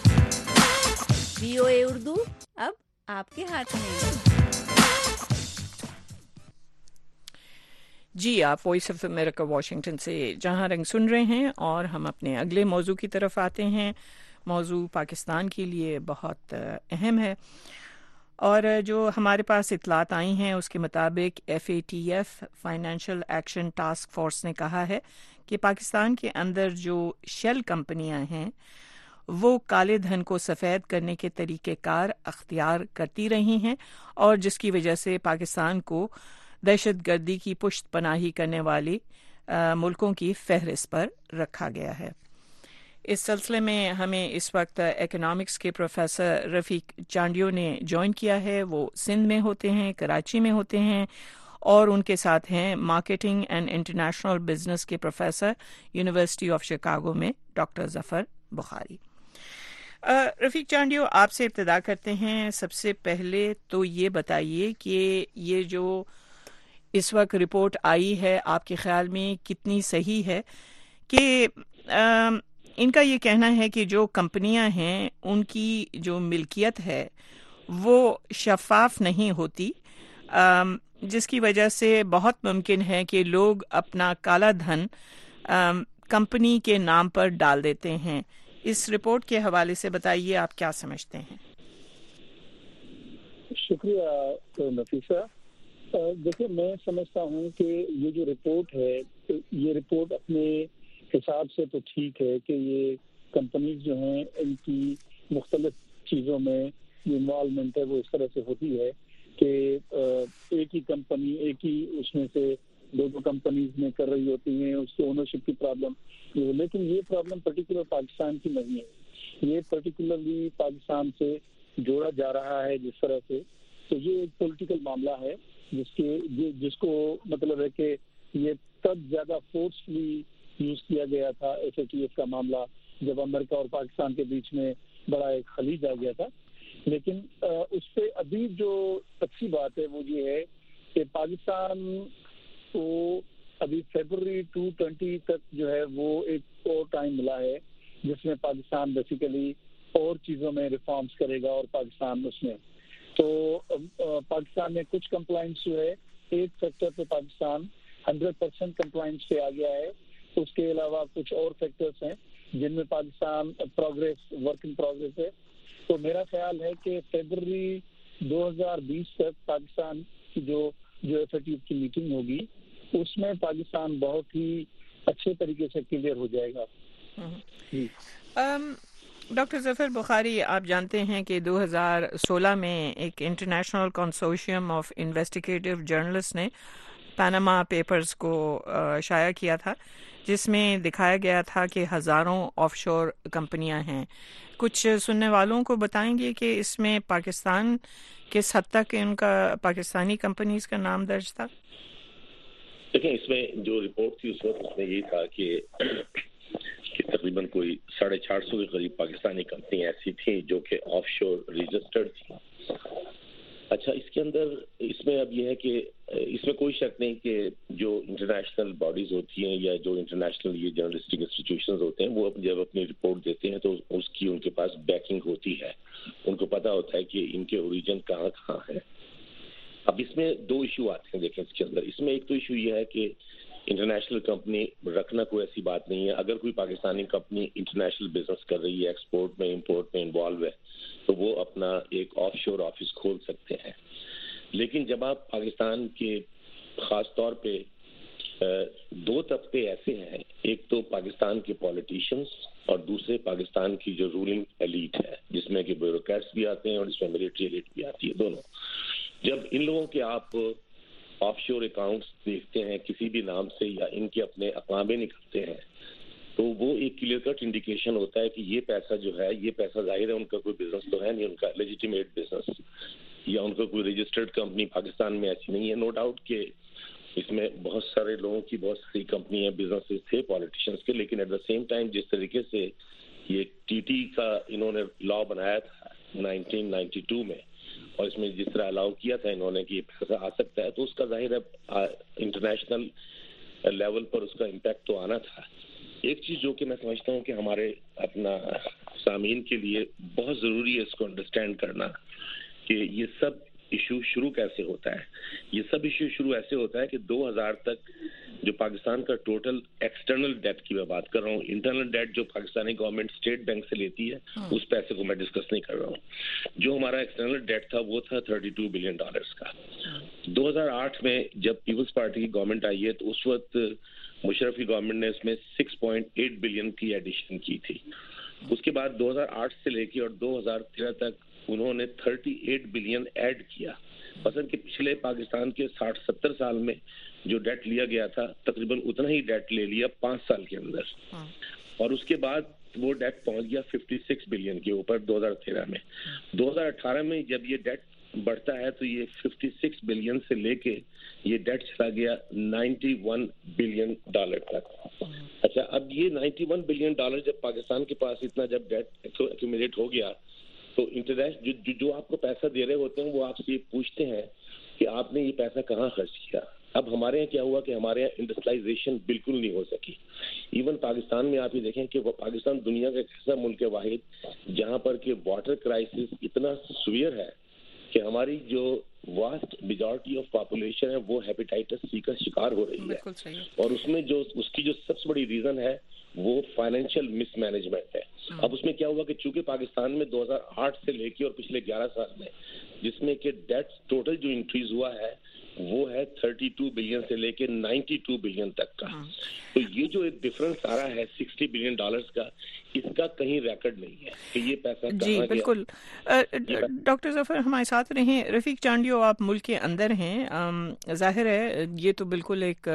وی او اے اردو اب آپ کے ہاتھ میں. جی آپ وائس آف امریکہ واشنگٹن سے جہاں رنگ سن رہے ہیں اور ہم اپنے اگلے موضوع کی طرف آتے ہیں. موضوع پاکستان کے لیے بہت اہم ہے اور جو ہمارے پاس اطلاعات آئی ہیں اس کے مطابق F A T F financial action task force نے کہا ہے کہ پاکستان کے اندر جو شیل کمپنیاں ہیں وہ کالے دھن کو سفید کرنے کے طریقہ کار اختیار کرتی رہی ہیں اور جس کی وجہ سے پاکستان کو دہشت گردی کی پشت پناہی کرنے والے ملکوں کی فہرست پر رکھا گیا ہے. اس سلسلے میں ہمیں اس وقت اکنامکس کے پروفیسر رفیق چانڈیو نے جوائن کیا ہے. وہ سندھ میں ہوتے ہیں, کراچی میں ہوتے ہیں اور ان کے ساتھ ہیں مارکیٹنگ اینڈ انٹرنیشنل بزنس کے پروفیسر یونیورسٹی آف شکاگو میں ڈاکٹر ظفر بخاری. رفیق چانڈیو, آپ سے ابتدا کرتے ہیں. سب سے پہلے تو یہ بتائیے کہ یہ جو اس وقت رپورٹ آئی ہے آپ کے خیال میں کتنی صحیح ہے کہ ان کا یہ کہنا ہے کہ جو کمپنیاں ہیں ان کی جو ملکیت ہے وہ شفاف نہیں ہوتی, جس کی وجہ سے بہت ممکن ہے کہ لوگ اپنا کالا دھن کمپنی کے نام پر ڈال دیتے ہیں. اس رپورٹ کے حوالے سے بتائیے آپ کیا سمجھتے ہیں؟ شکریہ نفیسہ. دیکھیں, میں سمجھتا ہوں کہ یہ جو رپورٹ ہے یہ رپورٹ اپنے حساب سے تو ٹھیک ہے کہ یہ کمپنیز جو ہیں ان کی مختلف چیزوں میں جو انوالومنٹ ہے وہ اس طرح سے ہوتی ہے کہ ایک ہی کمپنی ایک ہی اس میں سے دو دو کمپنیز میں کر رہی ہوتی ہیں, اس کی اونرشپ کی پرابلم. لیکن یہ پرابلم پرٹیکولر پاکستان کی نہیں ہے, یہ پرٹیکولرلی پاکستان سے جوڑا جا رہا ہے جس طرح سے. تو یہ ایک پولیٹیکل معاملہ ہے جس کے جس کو مطلب ہے کہ یہ تب زیادہ فورسفلی یوز کیا گیا تھا ایف اے ٹی ایف کا معاملہ جب امریکہ اور پاکستان کے بیچ میں بڑا ایک خلیج آ گیا تھا. لیکن اس پہ ابھی جو اچھی بات ہے وہ یہ ہے کہ پاکستان کو ابھی فیبروری ٹو ٹوینٹی تک جو ہے وہ ایک اور ٹائم ملا ہے جس میں پاکستان بیسیکلی اور چیزوں میں ریفارمز کرے گا اور پاکستان اس میں تو پاکستان میں کچھ کمپلائنس جو ہے ایک فیکٹر پہ پاکستان ہنڈریڈ پرسینٹ کمپلائنس پہ آ گیا ہے. اس کے علاوہ کچھ اور فیکٹرز ہیں جن میں Pakistan progress work in progress ہے. تو میرا خیال ہے کہ فیبروری دو ہزار بیس تک پاکستان کی جو جو ایف اے ٹی ایف کی میٹنگ ہوگی اس میں پاکستان بہت ہی اچھے طریقے سے کلیئر ہو جائے گا. جی ڈاکٹر ظفر بخاری, آپ جانتے ہیں کہ دو ہزار سولہ میں ایک international consortium of investigative journalist نے پاناما پیپرز کو شائع کیا تھا جس میں دکھایا گیا تھا کہ ہزاروں آف شور کمپنیاں ہیں. کچھ سننے والوں کو بتائیں گے کہ اس میں پاکستان کس حد تک ان کا پاکستانی کمپنیز کا نام درج تھا؟ دیکھیں, اس میں جو رپورٹ تھی اس وقت اس میں یہ تھا کہ تقریباً کوئی ساڑھے چار سو کے قریب پاکستانی کمپنی ایسی تھیں جو کہ آف شور رجسٹرڈ تھیں. اچھا, اس کے اندر اس میں اب یہ ہے کہ اس میں کوئی شک نہیں کہ جو انٹرنیشنل باڈیز ہوتی ہیں یا جو انٹرنیشنل یہ جرنلسٹک انسٹیٹیوشنز ہوتے ہیں وہ جب اپنی رپورٹ دیتے ہیں تو اس کی ان کے پاس بیکنگ ہوتی ہے, ان کو پتہ ہوتا ہے کہ ان کے اوریجن کہاں کہاں ہے. اب اس میں دو ایشو آتے ہیں. دیکھیں, اس کے اندر اس میں ایک تو ایشو یہ ہے کہ انٹرنیشنل کمپنی رکھنا کوئی ایسی بات نہیں ہے. اگر کوئی پاکستانی کمپنی انٹرنیشنل بزنس کر رہی ہے, ایکسپورٹ میں امپورٹ میں انوالو ہے, تو وہ اپنا ایک آف شور آفس کھول سکتے ہیں. لیکن جب آپ پاکستان کے خاص طور پہ دو طبقے ایسے ہیں, ایک تو پاکستان کے پولیٹیشنز اور دوسرے پاکستان کی جو رولنگ ایلیٹ ہے جس میں کہ بیوروکریٹس بھی آتے ہیں اور اس میں ملٹری ایلیٹ بھی آتی ہے دونوں. جب ان لوگوں کے آپ آف شور اکاؤنٹس دیکھتے ہیں کسی بھی نام سے یا ان کے اپنے اقامے نکلتے ہیں تو وہ ایک کلیئر کٹ انڈیکیشن ہوتا ہے کہ یہ پیسہ جو ہے یہ پیسہ ظاہر ہے ان کا کوئی بزنس تو ہے نہیں, ان کا لیجیٹیمیٹ بزنس یا ان کا کوئی رجسٹرڈ کمپنی پاکستان میں ایسی نہیں ہے. نو ڈاؤٹ کہ اس میں بہت سارے لوگوں کی بہت ساری کمپنیاں بزنس تھے پالیٹیشنس کے, لیکن ایٹ دا سیم ٹائم جس طریقے سے یہ ٹی ٹی کا انہوں نے لا بنایا تھا نائنٹین نائنٹی ٹو میں اور اس میں جس طرح الاؤ کیا تھا انہوں نے کہ یہ پیسہ آ سکتا ہے, تو اس کا ظاہر ہے انٹرنیشنل لیول پر اس کا امپیکٹ تو آنا تھا. ایک چیز جو کہ میں سمجھتا ہوں کہ ہمارے اپنا سامعین کے لیے بہت ضروری ہے اس کو انڈرسٹینڈ کرنا کہ یہ سب ایشو شروع کیسے ہوتا ہے؟ یہ سب ایشو شروع ایسے ہوتا ہے کہ دو ہزار تک جو پاکستان کا ٹوٹل ایکسٹرنل ڈیٹ کی میں بات کر رہا ہوں، انٹرنل ڈیٹ جو پاکستانی گورنمنٹ اسٹیٹ بینک سے لیتی ہے اس پیسے کو میں ڈسکس نہیں کر رہا ہوں. جو ہمارا ایکسٹرنل ڈیٹ تھا وہ تھا تھرٹی ٹو بلین ڈالرز کا. دو ہزار آٹھ میں جب پیپلز پارٹی کی گورنمنٹ آئی ہے تو اس وقت مشرف کی گورنمنٹ نے اس میں سکس پوائنٹ ایٹ بلین کی ایڈیشن کی تھی. اس کے بعد دو ہزار آٹھ سے لے کے اور دو ہزار تیرہ تک انہوں نے تھرٹی ایٹ بلین ایڈ کیا. مثلا کہ پچھلے پاکستان کے ساٹھ ستر سال میں جو ڈیٹ لیا گیا تھا تقریباً اتنا ہی ڈیٹ لے لیا پانچ سال کے اندر، اور اس کے بعد وہ ڈیٹ پہنچ گیا ففٹی سکس بلین کے اوپر دو ہزار تیرہ میں. دو ہزار اٹھارہ میں جب یہ ڈیٹ بڑھتا ہے تو یہ ففٹی سکس بلین سے لے کے یہ ڈیٹ چلا گیا نائنٹی ون بلین ڈالر تک. اچھا، اب یہ نائنٹی ون بلین ڈالر جب پاکستان کے پاس اتنا جب ڈیٹ ایکومولیٹ ہو گیا تو انٹرنیشنل جو, جو آپ کو پیسہ دے رہے ہوتے ہیں وہ آپ سے یہ پوچھتے ہیں کہ آپ نے یہ پیسہ کہاں خرچ کیا. اب ہمارے یہاں کیا ہوا کہ ہمارے یہاں انڈسٹریلائزیشن بالکل نہیں ہو سکی. ایون پاکستان میں آپ یہ دیکھیں کہ وہ پاکستان دنیا کا ایک ایسا ملک ہے واحد جہاں پر کہ واٹر کرائسس اتنا سویئر ہے کہ ہماری جو واسٹ میجورٹی آف پاپولیشن ہے وہ ہیپیٹائٹس سی کا شکار ہو رہی ہے، اور اس میں جو اس کی جو سب سے بڑی ریزن ہے وہ فائنینشیل مس مینجمنٹ ہے. اب اس میں کیا ہوا کہ چونکہ پاکستان میں دو ہزار آٹھ سے لے کے اور پچھلے گیارہ سال میں جس میں کہ ڈیٹ ٹوٹل جو انکریز ہوا ہے وہ ہے تھرٹی ٹو بلین سے لے کے نائنٹی ٹو بلین تک کا. تو یہ جو ایک ڈفرنس آ رہا ہے سکسٹی بلین ڈالرز کا، اس کا کہیں ریکارڈ نہیں ہے کہ یہ پیسہ جی بالکل. ڈاکٹر ظفر ہمارے ساتھ رہیں. رفیق چانڈیو، آپ ملک کے اندر ہیں، ظاہر ہے یہ تو بالکل ایک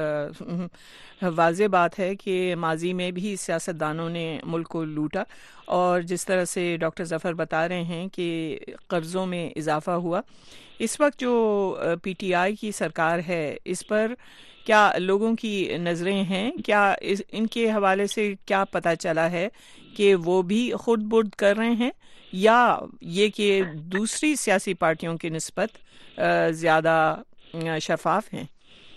واضح بات ہے کہ ماضی میں بھی سیاستدانوں نے ملک کو لوٹا، اور جس طرح سے ڈاکٹر ظفر بتا رہے ہیں کہ قرضوں میں اضافہ ہوا. اس وقت جو پی ٹی آئی کی سرکار ہے اس پر کیا لوگوں کی نظریں ہیں؟ کیا ان کے حوالے سے کیا پتہ چلا ہے کہ وہ بھی خود برد کر رہے ہیں، یا یہ کہ دوسری سیاسی پارٹیوں کی نسبت زیادہ شفاف ہیں؟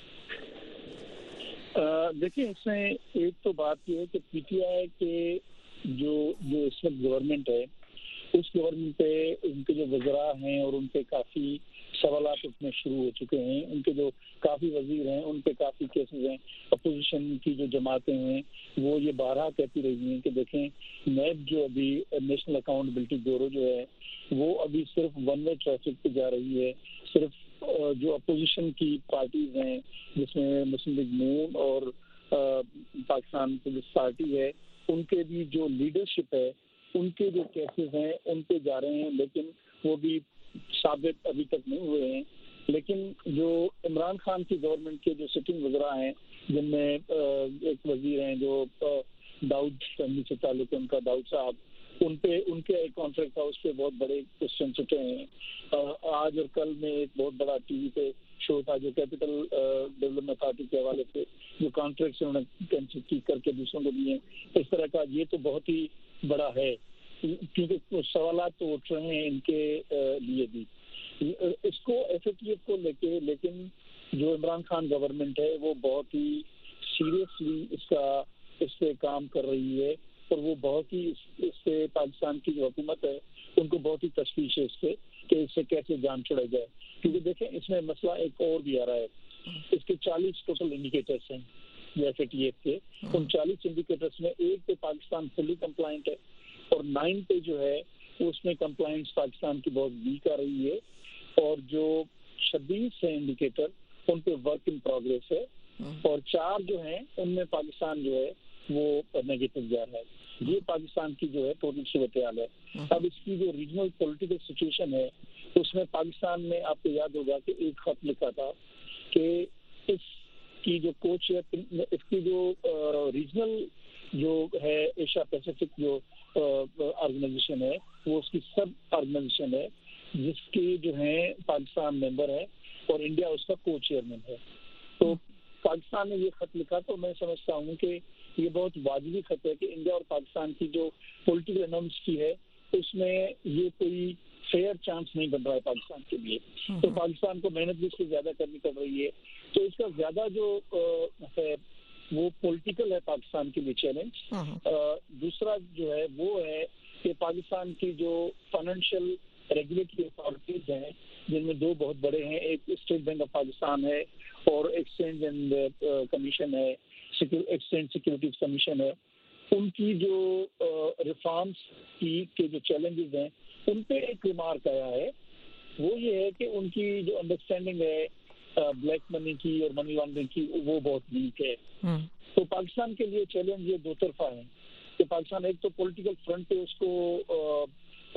دیکھیں، اس میں ایک تو بات یہ ہے کہ پی ٹی آئی کے جو جو اس وقت گورنمنٹ ہے اس گورنمنٹ پہ ان کے جو وزراء ہیں اور ان پہ کافی سوالات اٹھنے شروع ہو چکے ہیں. ان کے جو کافی وزیر ہیں ان پہ کافی کیسز ہیں. اپوزیشن کی جو جماعتیں ہیں وہ یہ بارہا کہتی رہی ہیں کہ دیکھیں نیب جو ابھی نیشنل اکاؤنٹیبلٹی بیورو جو ہے وہ ابھی صرف ون وے ٹریفک پہ جا رہی ہے. صرف جو اپوزیشن کی پارٹیز ہیں جس میں مسلم لیگ نون اور پاکستان پیپلز پارٹی ہے ان کے بھی جو لیڈرشپ ہے ان کے جو کیسز ہیں ان پہ جا رہے ہیں، لیکن وہ بھی ثابت ابھی تک نہیں ہوئے ہیں. لیکن جو عمران خان کی گورنمنٹ کے جو سٹنگ وزراء ہیں جن میں ایک وزیر ہیں جو داؤد فیملی سے تعلق ہے، ان کا داؤد صاحب، ان پہ ان کے کانٹریکٹ ہاؤس پہ بہت بڑے کوشچن اٹھے ہیں. آج اور کل میں ایک بہت بڑا ٹی وی پہ شو تھا جو کیپٹل ڈیولپمنٹ اتھارٹی کے حوالے سے جو کانٹریکٹس انہوں نے کینسل کر کے دوسروں کو دیے. اس طرح کا یہ تو بہت ہی بڑا ہے کیونکہ سوالات تو اٹھ رہے ہیں ان کے لیے بھی. اس کو ایف اے ٹی ایف کو لے کے لیکن جو عمران خان گورنمنٹ ہے وہ بہت ہی سیریسلی اس کا اس پہ کام کر رہی ہے، اور وہ بہت ہی اس سے پاکستان کی جو حکومت ہے ان کو بہت ہی تشویش ہے اس سے کہ اس سے کیسے جان چھڑا جائے. کیونکہ دیکھیں اس میں مسئلہ ایک اور بھی آ رہا ہے. اس کے چالیس ٹوٹل انڈیکیٹرس ہیں ایف اے ٹی ایف کے. ان چالیس انڈیکیٹرس میں ایک پہ پاکستان فلی کمپلائنٹ ہے اور نائن پہ جو ہے اس میں کمپلائنس پاکستان کی بہت ویک آ رہی ہے، اور جو چھبیس ہیں انڈیکیٹر ان پہ ورک ان پروگریس ہے، اور چار جو ہیں ان میں پاکستان جو ہے وہ نیگیٹو جا رہا ہے. یہ پاکستان کی جو ہے ٹوٹل صورتحال ہے. اب اس کی جو ریجنل پولیٹیکل سچویشن ہے اس میں پاکستان میں آپ کو یاد ہوگا کہ ایک خط لکھا تھا کہ اس کی جو کوچ ہے اس کی جو ریجنل جو ہے ایشیا پیسفک جو آرگنائزیشن ہے وہ اس کی سب آرگنائزیشن ہے جس کی جو ہیں پاکستان ممبر ہے اور انڈیا اس کا کو چیئرمین ہے. تو پاکستان نے یہ خط لکھا تو میں سمجھتا ہوں کہ یہ بہت واجبی خط ہے کہ انڈیا اور پاکستان کی جو پولیٹیکل انومسٹی ہے اس میں یہ کوئی فیئر چانس نہیں بن رہا ہے پاکستان کے لیے. تو پاکستان کو محنت بھی اس سے زیادہ کرنی پڑ رہی ہے. تو اس کا زیادہ جو ہے وہ پولیٹیکل ہے پاکستان کے لیے چیلنج. دوسرا جو ہے وہ ہے کہ پاکستان کی جو فائنینشیل ریگولیٹری اتھارٹیز ہیں جن میں دو بہت بڑے ہیں, ایک اسٹیٹ بینک آف پاکستان ہے اور ایکسچینج اینڈ کمیشن ہے, ایکسچینج سیکورٹیز کمیشن ہے. ان کی جو ریفارمس کی کے جو چیلنجز ہیں ان پہ ایک ریمارک آیا ہے, وہ یہ ہے کہ ان کی جو انڈرسٹینڈنگ ہے بلیک منی کی اور منی لانڈرنگ کی وہ بہت ویک ہے. تو پاکستان کے لیے چیلنج یہ دو طرفہ ہیں کہ پاکستان ایک تو پولیٹیکل فرنٹ پہ اس کو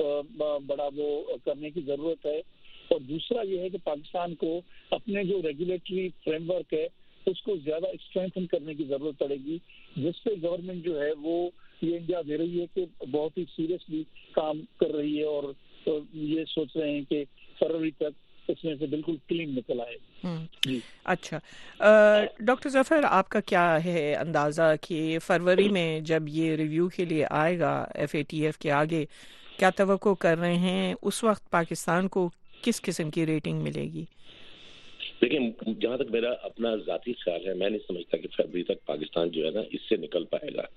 بڑا وہ کرنے کی ضرورت ہے, اور دوسرا یہ ہے کہ پاکستان کو اپنے جو ریگولیٹری فریم ورک ہے اس کو زیادہ اسٹرینتھن کرنے کی ضرورت پڑے گی, جس پہ گورنمنٹ جو ہے وہ یہ انڈیا دے رہی ہے کہ بہت ہی سیریسلی کام کر رہی ہے اور یہ سوچ رہے ہیں کہ فروری تک اس میں سے بالکل کلین نکل آئے. جی اچھا, ڈاکٹر ظفر آپ کا کیا ہے اندازہ کہ فروری میں جب یہ ریویو کے لیے آئے گا ایف اے ٹی ایف کے آگے, کیا توقع کر رہے ہیں اس وقت پاکستان کو کس قسم کی ریٹنگ ملے گی؟ دیکھیں, جہاں تک میرا اپنا ذاتی خیال ہے, میں نہیں سمجھتا کہ فروری تک پاکستان جو ہے نا اس سے نکل پائے گا.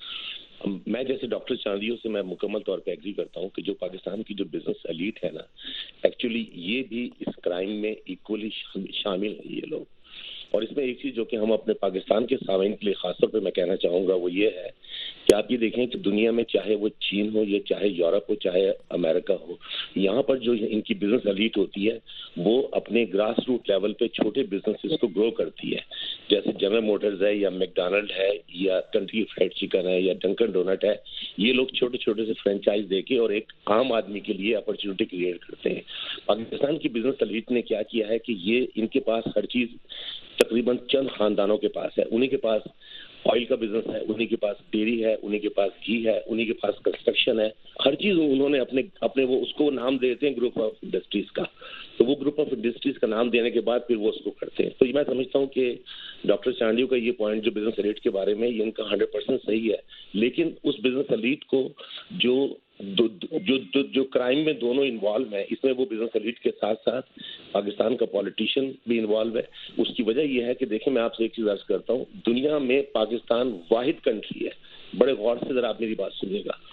میں جیسے ڈاکٹر چاندیوں سے میں مکمل طور پہ ایگری کرتا ہوں کہ جو پاکستان کی جو بزنس ایلیٹ ہے نا, ایکچولی یہ بھی اس کرائم میں ایکولی شامل ہے یہ لوگ. اور اس میں ایک چیز جو کہ ہم اپنے پاکستان کے سامعین کے لیے خاص طور پہ میں کہنا چاہوں گا وہ یہ ہے کہ آپ یہ دیکھیں کہ دنیا میں چاہے وہ چین ہو یا چاہے یورپ ہو چاہے امریکہ ہو, یہاں پر جو ان کی بزنس ایلیٹ ہوتی ہے وہ اپنے گراس روٹ لیول پہ چھوٹے بزنسز کو گرو کرتی ہے. جیسے جنرل موٹرز ہے یا میکڈونلڈ ہے یا کنٹری فرائیڈ چکن ہے یا ڈنکن ڈونٹ ہے, یہ لوگ چھوٹے چھوٹے سے فرینچائز دے کے اور ایک عام آدمی کے لیے اپرچونٹی کریٹ کرتے ہیں. پاکستان کی بزنس ایلیٹ نے کیا کیا ہے کہ یہ ان کے پاس ہر چیز تقریباً چند خاندانوں کے پاس ہے. انہی کے پاس آئل کا بزنس ہے, انہی کے پاس ڈیری ہے, انہی کے پاس گھی ہے, انہی کے پاس کنسٹرکشن ہے, ہر چیز انہوں نے اپنے اپنے وہ اس کو نام دیتے ہیں گروپ آف انڈسٹریز کا. تو وہ گروپ آف انڈسٹریز کا نام دینے کے بعد پھر وہ اس کو کرتے ہیں. تو یہ میں سمجھتا ہوں کہ ڈاکٹر چانڈیو کا یہ پوائنٹ جو بزنس ایلیٹ کے بارے میں یہ ان کا ہنڈریڈ پرسینٹ صحیح ہے, لیکن اس بزنس ایلیٹ کو جو جو جو جو کرائم میں دونوں انوالو ہیں, اس میں وہ بزنس ایلیٹ کے ساتھ ساتھ پاکستان کا پولیٹیشین بھی انوالو ہے. اس کی وجہ یہ ہے کہ دیکھیں, میں آپ سے ایک چیز عرض کرتا ہوں, دنیا میں پاکستان واحد کنٹری ہے, بڑے غور سے ذرا آپ میری بات سنیے گا,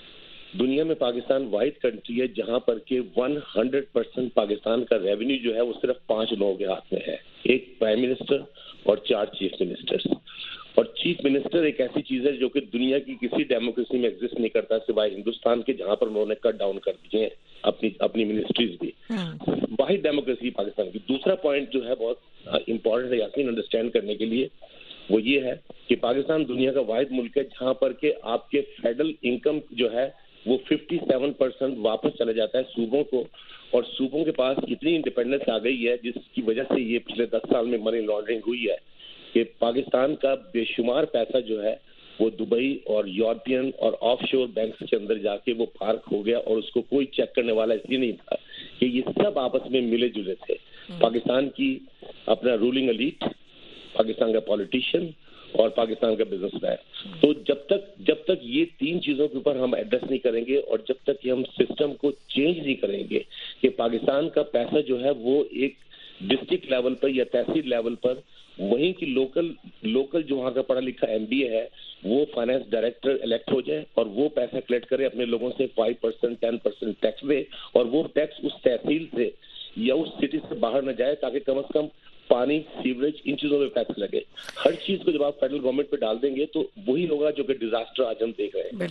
دنیا میں پاکستان واحد کنٹری ہے جہاں پر کہ ون ہنڈریڈ پرسینٹ پاکستان کا ریونیو جو ہے وہ صرف پانچ لوگوں کے ہاتھ میں ہے, ایک پرائم منسٹر اور چار چیف منسٹرز. اور چیف منسٹر ایک ایسی چیز ہے جو کہ دنیا کی کسی ڈیموکریسی میں ایگزسٹ نہیں کرتا سوائے ہندوستان کے, جہاں پر انہوں نے کٹ ڈاؤن کر دیے ہیں اپنی اپنی منسٹریز بھی. واحد ڈیموکریسی پاکستان کی. دوسرا پوائنٹ جو ہے بہت امپورٹنٹ ہے یقین انڈرسٹینڈ کرنے کے لیے, وہ یہ ہے کہ پاکستان دنیا کا واحد ملک ہے جہاں پر کہ آپ کے فیڈرل انکم جو ہے وہ ففٹی سیون پرسینٹ واپس چلا جاتا ہے صوبوں کو, اور صوبوں کے پاس اتنی انڈیپینڈنس آ گئی ہے جس کی وجہ سے یہ پچھلے دس سال میں منی لانڈرنگ ہوئی ہے کہ پاکستان کا بے شمار پیسہ جو ہے وہ دبئی اور یورپین اور آف شور بینکس کے اندر جا کے وہ پارک ہو گیا, اور اس کو کوئی چیک کرنے والا اس لیے نہیں تھا کہ یہ سب آپس میں ملے جلے تھے. پاکستان کی اپنا رولنگ ایلیٹ, پاکستان کا پولیٹیشین اور پاکستان کا بزنس مین. تو جب تک جب تک یہ تین چیزوں کے اوپر ہم ایڈریس نہیں کریں گے اور جب تک کہ ہم سسٹم کو چینج نہیں کریں گے کہ پاکستان کا پیسہ جو ہے وہ ایک ڈسٹرکٹ لیول پر یا تحصیل لیول پر وہیں کی لوکل لوکل جو وہاں کا پڑھا لکھا ایم بی اے ہے وہ فائنانس ڈائریکٹر الیکٹ ہو جائے اور وہ پیسہ کلیکٹ کرے اپنے لوگوں سے five percent ten percent tax دے, اور وہ ٹیکس اس تحصیل سے یا اس سٹی سے باہر نہ جائے تاکہ کم از کم پانی, سیوریج, ان چیزوں پہ ٹیکس لگے. ہر چیز کو جب آپ فیڈرل گورنمنٹ پہ ڈال دیں گے تو وہی ہوگا جو کہ ڈیزاسٹر آج ہم دیکھ رہے ہیں.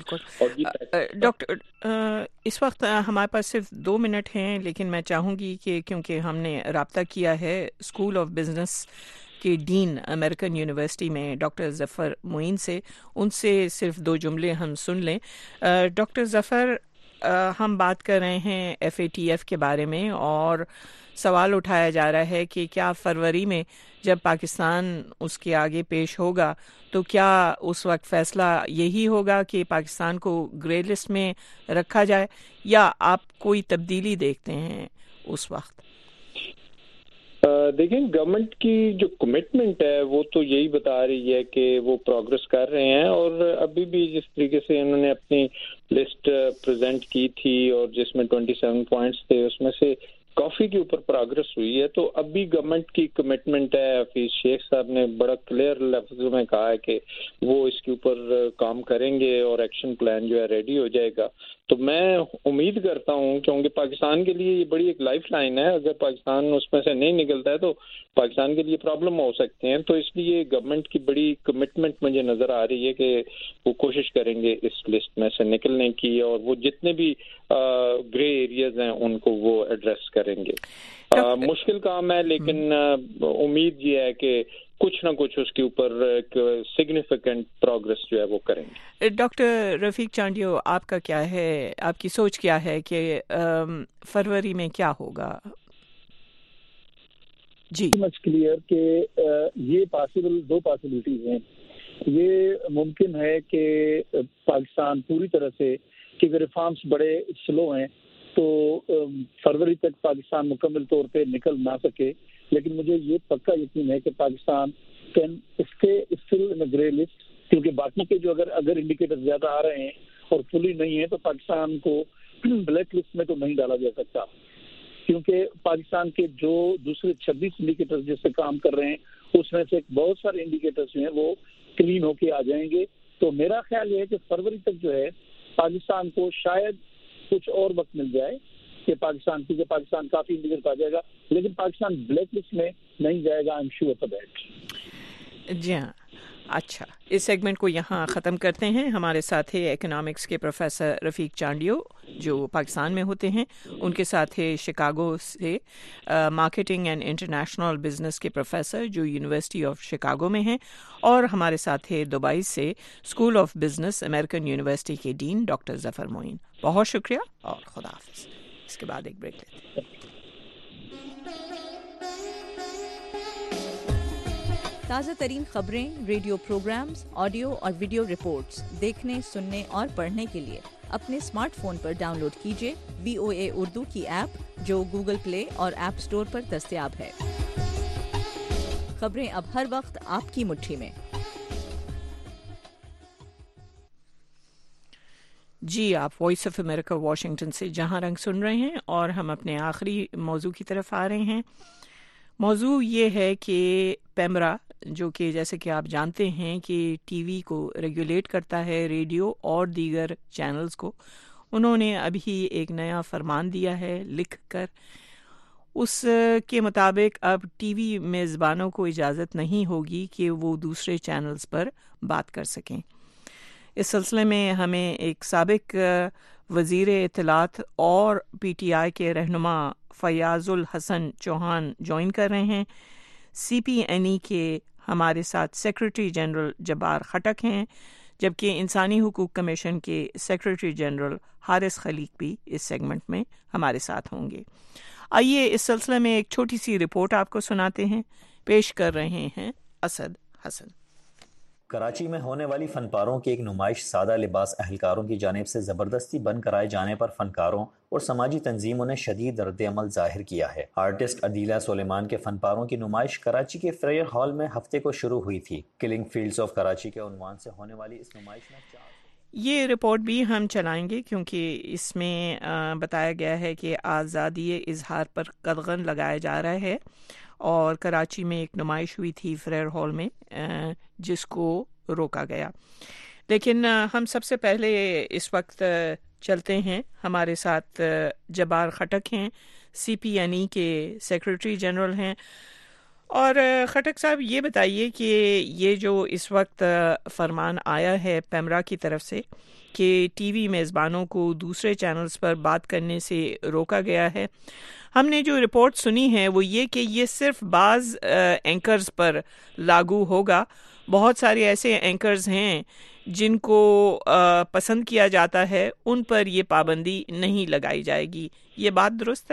بالکل ڈاکٹر, اس وقت ہمارے پاس صرف دو منٹ ہیں, لیکن میں چاہوں گی کہ کیونکہ ہم نے رابطہ کیا ہے اسکول آف بزنس کے ڈین امریکن یونیورسٹی میں ڈاکٹر ظفر معین سے, ان سے صرف دو جملے ہم سن لیں. ڈاکٹر ظفر, ہم بات کر رہے ہیں ایف اے ٹی ایف کے بارے میں, اور سوال اٹھایا جا رہا ہے کہ کیا فروری میں جب پاکستان اس کے آگے پیش ہوگا تو کیا اس وقت فیصلہ یہی ہوگا کہ پاکستان کو گرے لسٹ میں رکھا جائے, یا آپ کوئی تبدیلی دیکھتے ہیں اس وقت؟ دیکھیں, گورنمنٹ کی جو کمٹمنٹ ہے وہ تو یہی بتا رہی ہے کہ وہ پروگرس کر رہے ہیں, اور ابھی بھی جس طریقے سے انہوں نے اپنی لسٹ پریزنٹ کی تھی اور جس میں ٹوئنٹی سیون پوائنٹس تھے اس میں سے کافی کے اوپر پروگرس ہوئی ہے. تو اب بھی گورنمنٹ کی کمٹمنٹ ہے, حفیظ شیخ صاحب نے بڑا کلیئر لفظوں میں کہا ہے کہ وہ اس کے اوپر کام کریں گے اور ایکشن پلان جو ہے ریڈی ہو جائے گا. تو میں امید کرتا ہوں کیونکہ پاکستان کے لیے یہ بڑی ایک لائف لائن ہے، اگر پاکستان اس میں سے نہیں نکلتا ہے تو پاکستان کے لیے پرابلم ہو سکتے ہیں. تو اس لیے گورنمنٹ کی بڑی کمٹمنٹ مجھے نظر آ رہی ہے کہ وہ کوشش کریں گے اس لسٹ میں سے نکلنے کی، اور وہ جتنے بھی گرے ایریاز ہیں ان کو وہ ایڈریس کریں گے. مشکل کام ہے لیکن امید یہ ہے کہ کچھ نہ کچھ اس کے اوپر ایک سگنیفیکنٹ پروگرس جو ہے وہ کریں گے. ڈاکٹر رفیق چانڈیو، آپ کا کیا ہے، آپ کی سوچ کیا ہے کہ فروری میں کیا ہوگا؟ جی مچ کلیئر کہ یہ پاسبل دو پاسبلٹیز ہیں. یہ ممکن ہے کہ پاکستان پوری طرح سے کہ ریفارمس بڑے سلو ہیں تو فروری تک پاکستان مکمل طور پہ نکل نہ سکے، لیکن مجھے یہ پکا یقین ہے کہ Pakistan can stay still in grey list, کیونکہ باقی کے جو اگر اگر انڈیکیٹر زیادہ آ رہے ہیں اور فلی نہیں ہے تو پاکستان کو بلیک لسٹ میں تو نہیں ڈالا جا سکتا، کیونکہ پاکستان کے جو دوسرے چھبیس انڈیکیٹر جس سے کام کر رہے ہیں اس میں سے بہت سارے انڈیکیٹرز جو ہیں وہ کلین ہو کے آ جائیں گے. تو میرا خیال یہ ہے کہ فروری تک جو ہے پاکستان کو شاید کچھ اور وقت مل جائے کہ پاکستان کیونکہ پاکستان کافی انڈیکیٹر آ جائے گا، لیکن پاکستان بلیک لسٹ میں نہیں جائے گا. I am sure of that. جی ہاں، اچھا، اس سیگمنٹ کو یہاں ختم کرتے ہیں. ہمارے ساتھ ہیں اکنامکس کے پروفیسر رفیق چانڈیو جو پاکستان میں ہوتے ہیں، ان کے ساتھ ہے شکاگو سے مارکیٹنگ اینڈ انٹرنیشنل بزنس کے پروفیسر جو یونیورسٹی آف شکاگو میں ہیں، اور ہمارے ساتھ ہے دبئی سے school of business American university کے ڈین ڈاکٹر ظفر معین. بہت شکریہ اور خدا حافظ. اس کے بعد ایک بریک لیتے ہیں. تازہ ترین خبریں، ریڈیو پروگرامز، آڈیو اور ویڈیو رپورٹس دیکھنے، سننے اور پڑھنے کے لیے اپنے اسمارٹ فون پر ڈاؤن لوڈ کیجیے وی او اے اردو کی ایپ جو گوگل پلے اور ایپ اسٹور پر دستیاب ہے. خبریں اب ہر وقت آپ کی مٹھی میں. جی، آپ وائس آف امریکہ واشنگٹن سے جہاں رنگ سن رہے ہیں اور ہم اپنے آخری موضوع کی طرف آ رہے ہیں. موضوع یہ ہے کہ پیمرا جو کہ جیسے کہ آپ جانتے ہیں کہ ٹی وی کو ریگولیٹ کرتا ہے، ریڈیو اور دیگر چینلز کو، انہوں نے ابھی ایک نیا فرمان دیا ہے لکھ کر. اس کے مطابق اب ٹی وی میزبانوں کو اجازت نہیں ہوگی کہ وہ دوسرے چینلز پر بات کر سکیں. اس سلسلے میں ہمیں ایک سابق وزیر اطلاعات اور پی ٹی آئی کے رہنما فیاض الحسن چوہان جوائن کر رہے ہیں. سی پی این ای کے ہمارے ساتھ سیکرٹری جنرل جبار خٹک ہیں، جبکہ انسانی حقوق کمیشن کے سیکرٹری جنرل حارث خلیق بھی اس سیگمنٹ میں ہمارے ساتھ ہوں گے. آئیے اس سلسلے میں ایک چھوٹی سی رپورٹ آپ کو سناتے ہیں. پیش کر رہے ہیں اسد حسن. کراچی میں ہونے والی فن پاروں کی ایک نمائش سادہ لباس اہلکاروں کی جانب سے زبردستی بند کرائے جانے پر فنکاروں اور سماجی تنظیموں نے شدید رد عمل ظاہر کیا ہے. آرٹسٹ عدیلہ سلیمان کے فن پاروں کی نمائش کراچی کے فریئر ہال میں ہفتے کو شروع ہوئی تھی. کلنگ فیلڈز آف کراچی کے عنوان سے ہونے والی اس نمائش میں چار یہ رپورٹ بھی ہم چلائیں گے کیونکہ اس میں بتایا گیا ہے کہ آزادی اظہار پر قدغن لگایا جا رہا ہے، اور کراچی میں ایک نمائش ہوئی تھی فریئر ہال میں جس کو روکا گیا. لیکن ہم سب سے پہلے اس وقت چلتے ہیں، ہمارے ساتھ جبار خٹک ہیں، سی پی این ای کے سیکرٹری جنرل ہیں. اور خٹک صاحب یہ بتائیے کہ یہ جو اس وقت فرمان آیا ہے پیمرا کی طرف سے کہ ٹی وی میزبانوں کو دوسرے چینلز پر بات کرنے سے روکا گیا ہے، ہم نے جو رپورٹ سنی ہے وہ یہ کہ یہ صرف بعض اینکرز پر لاگو ہوگا. بہت سارے ایسے اینکرز ہیں جن کو پسند کیا جاتا ہے، ان پر یہ پابندی نہیں لگائی جائے گی. یہ بات درست ہے؟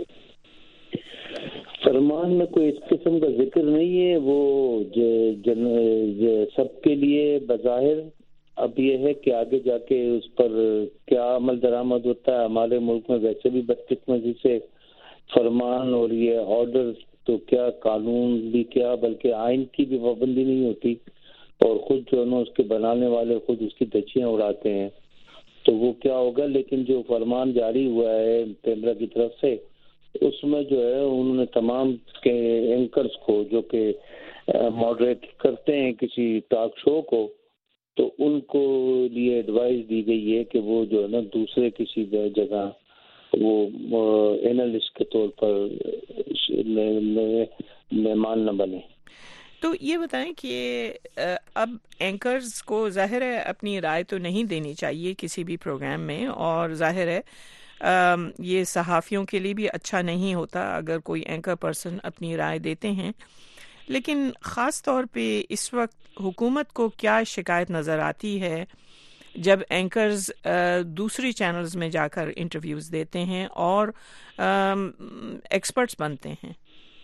فرمان میں کوئی اس قسم کا ذکر نہیں ہے. وہ جن سب کے لیے بظاہر اب یہ ہے کہ آگے جا کے اس پر کیا عمل درآمد ہوتا ہے. ہمارے ملک میں ویسے بھی بدقسمتی سے فرمان اور یہ آرڈر تو کیا قانون بھی کیا بلکہ آئین کی بھی پابندی نہیں ہوتی، اور خود جو ہے اس کے بنانے والے خود اس کی دھچیاں اڑاتے ہیں. تو وہ کیا ہوگا. لیکن جو فرمان جاری ہوا ہے پیمرا کی طرف سے اس میں جو ہے انہوں نے تمام کے اینکرز کو جو کہ ماڈریٹ کرتے ہیں کسی ٹاک شو کو، تو ان کو لیے ایڈوائز دی گئی ہے کہ وہ جو ہے نا دوسرے کسی جگہ وہ اینالسٹ کے طور پر مہمان نہ بنے. تو یہ بتائیں کہ اب اینکرز کو ظاہر ہے اپنی رائے تو نہیں دینی چاہیے کسی بھی پروگرام میں، اور ظاہر ہے یہ صحافیوں کے لیے بھی اچھا نہیں ہوتا اگر کوئی اینکر پرسن اپنی رائے دیتے ہیں، لیکن خاص طور پہ اس وقت حکومت کو کیا شکایت نظر آتی ہے جب اینکرز دوسری چینلز میں جا کر انٹرویوز دیتے ہیں اور ایکسپرٹس بنتے ہیں؟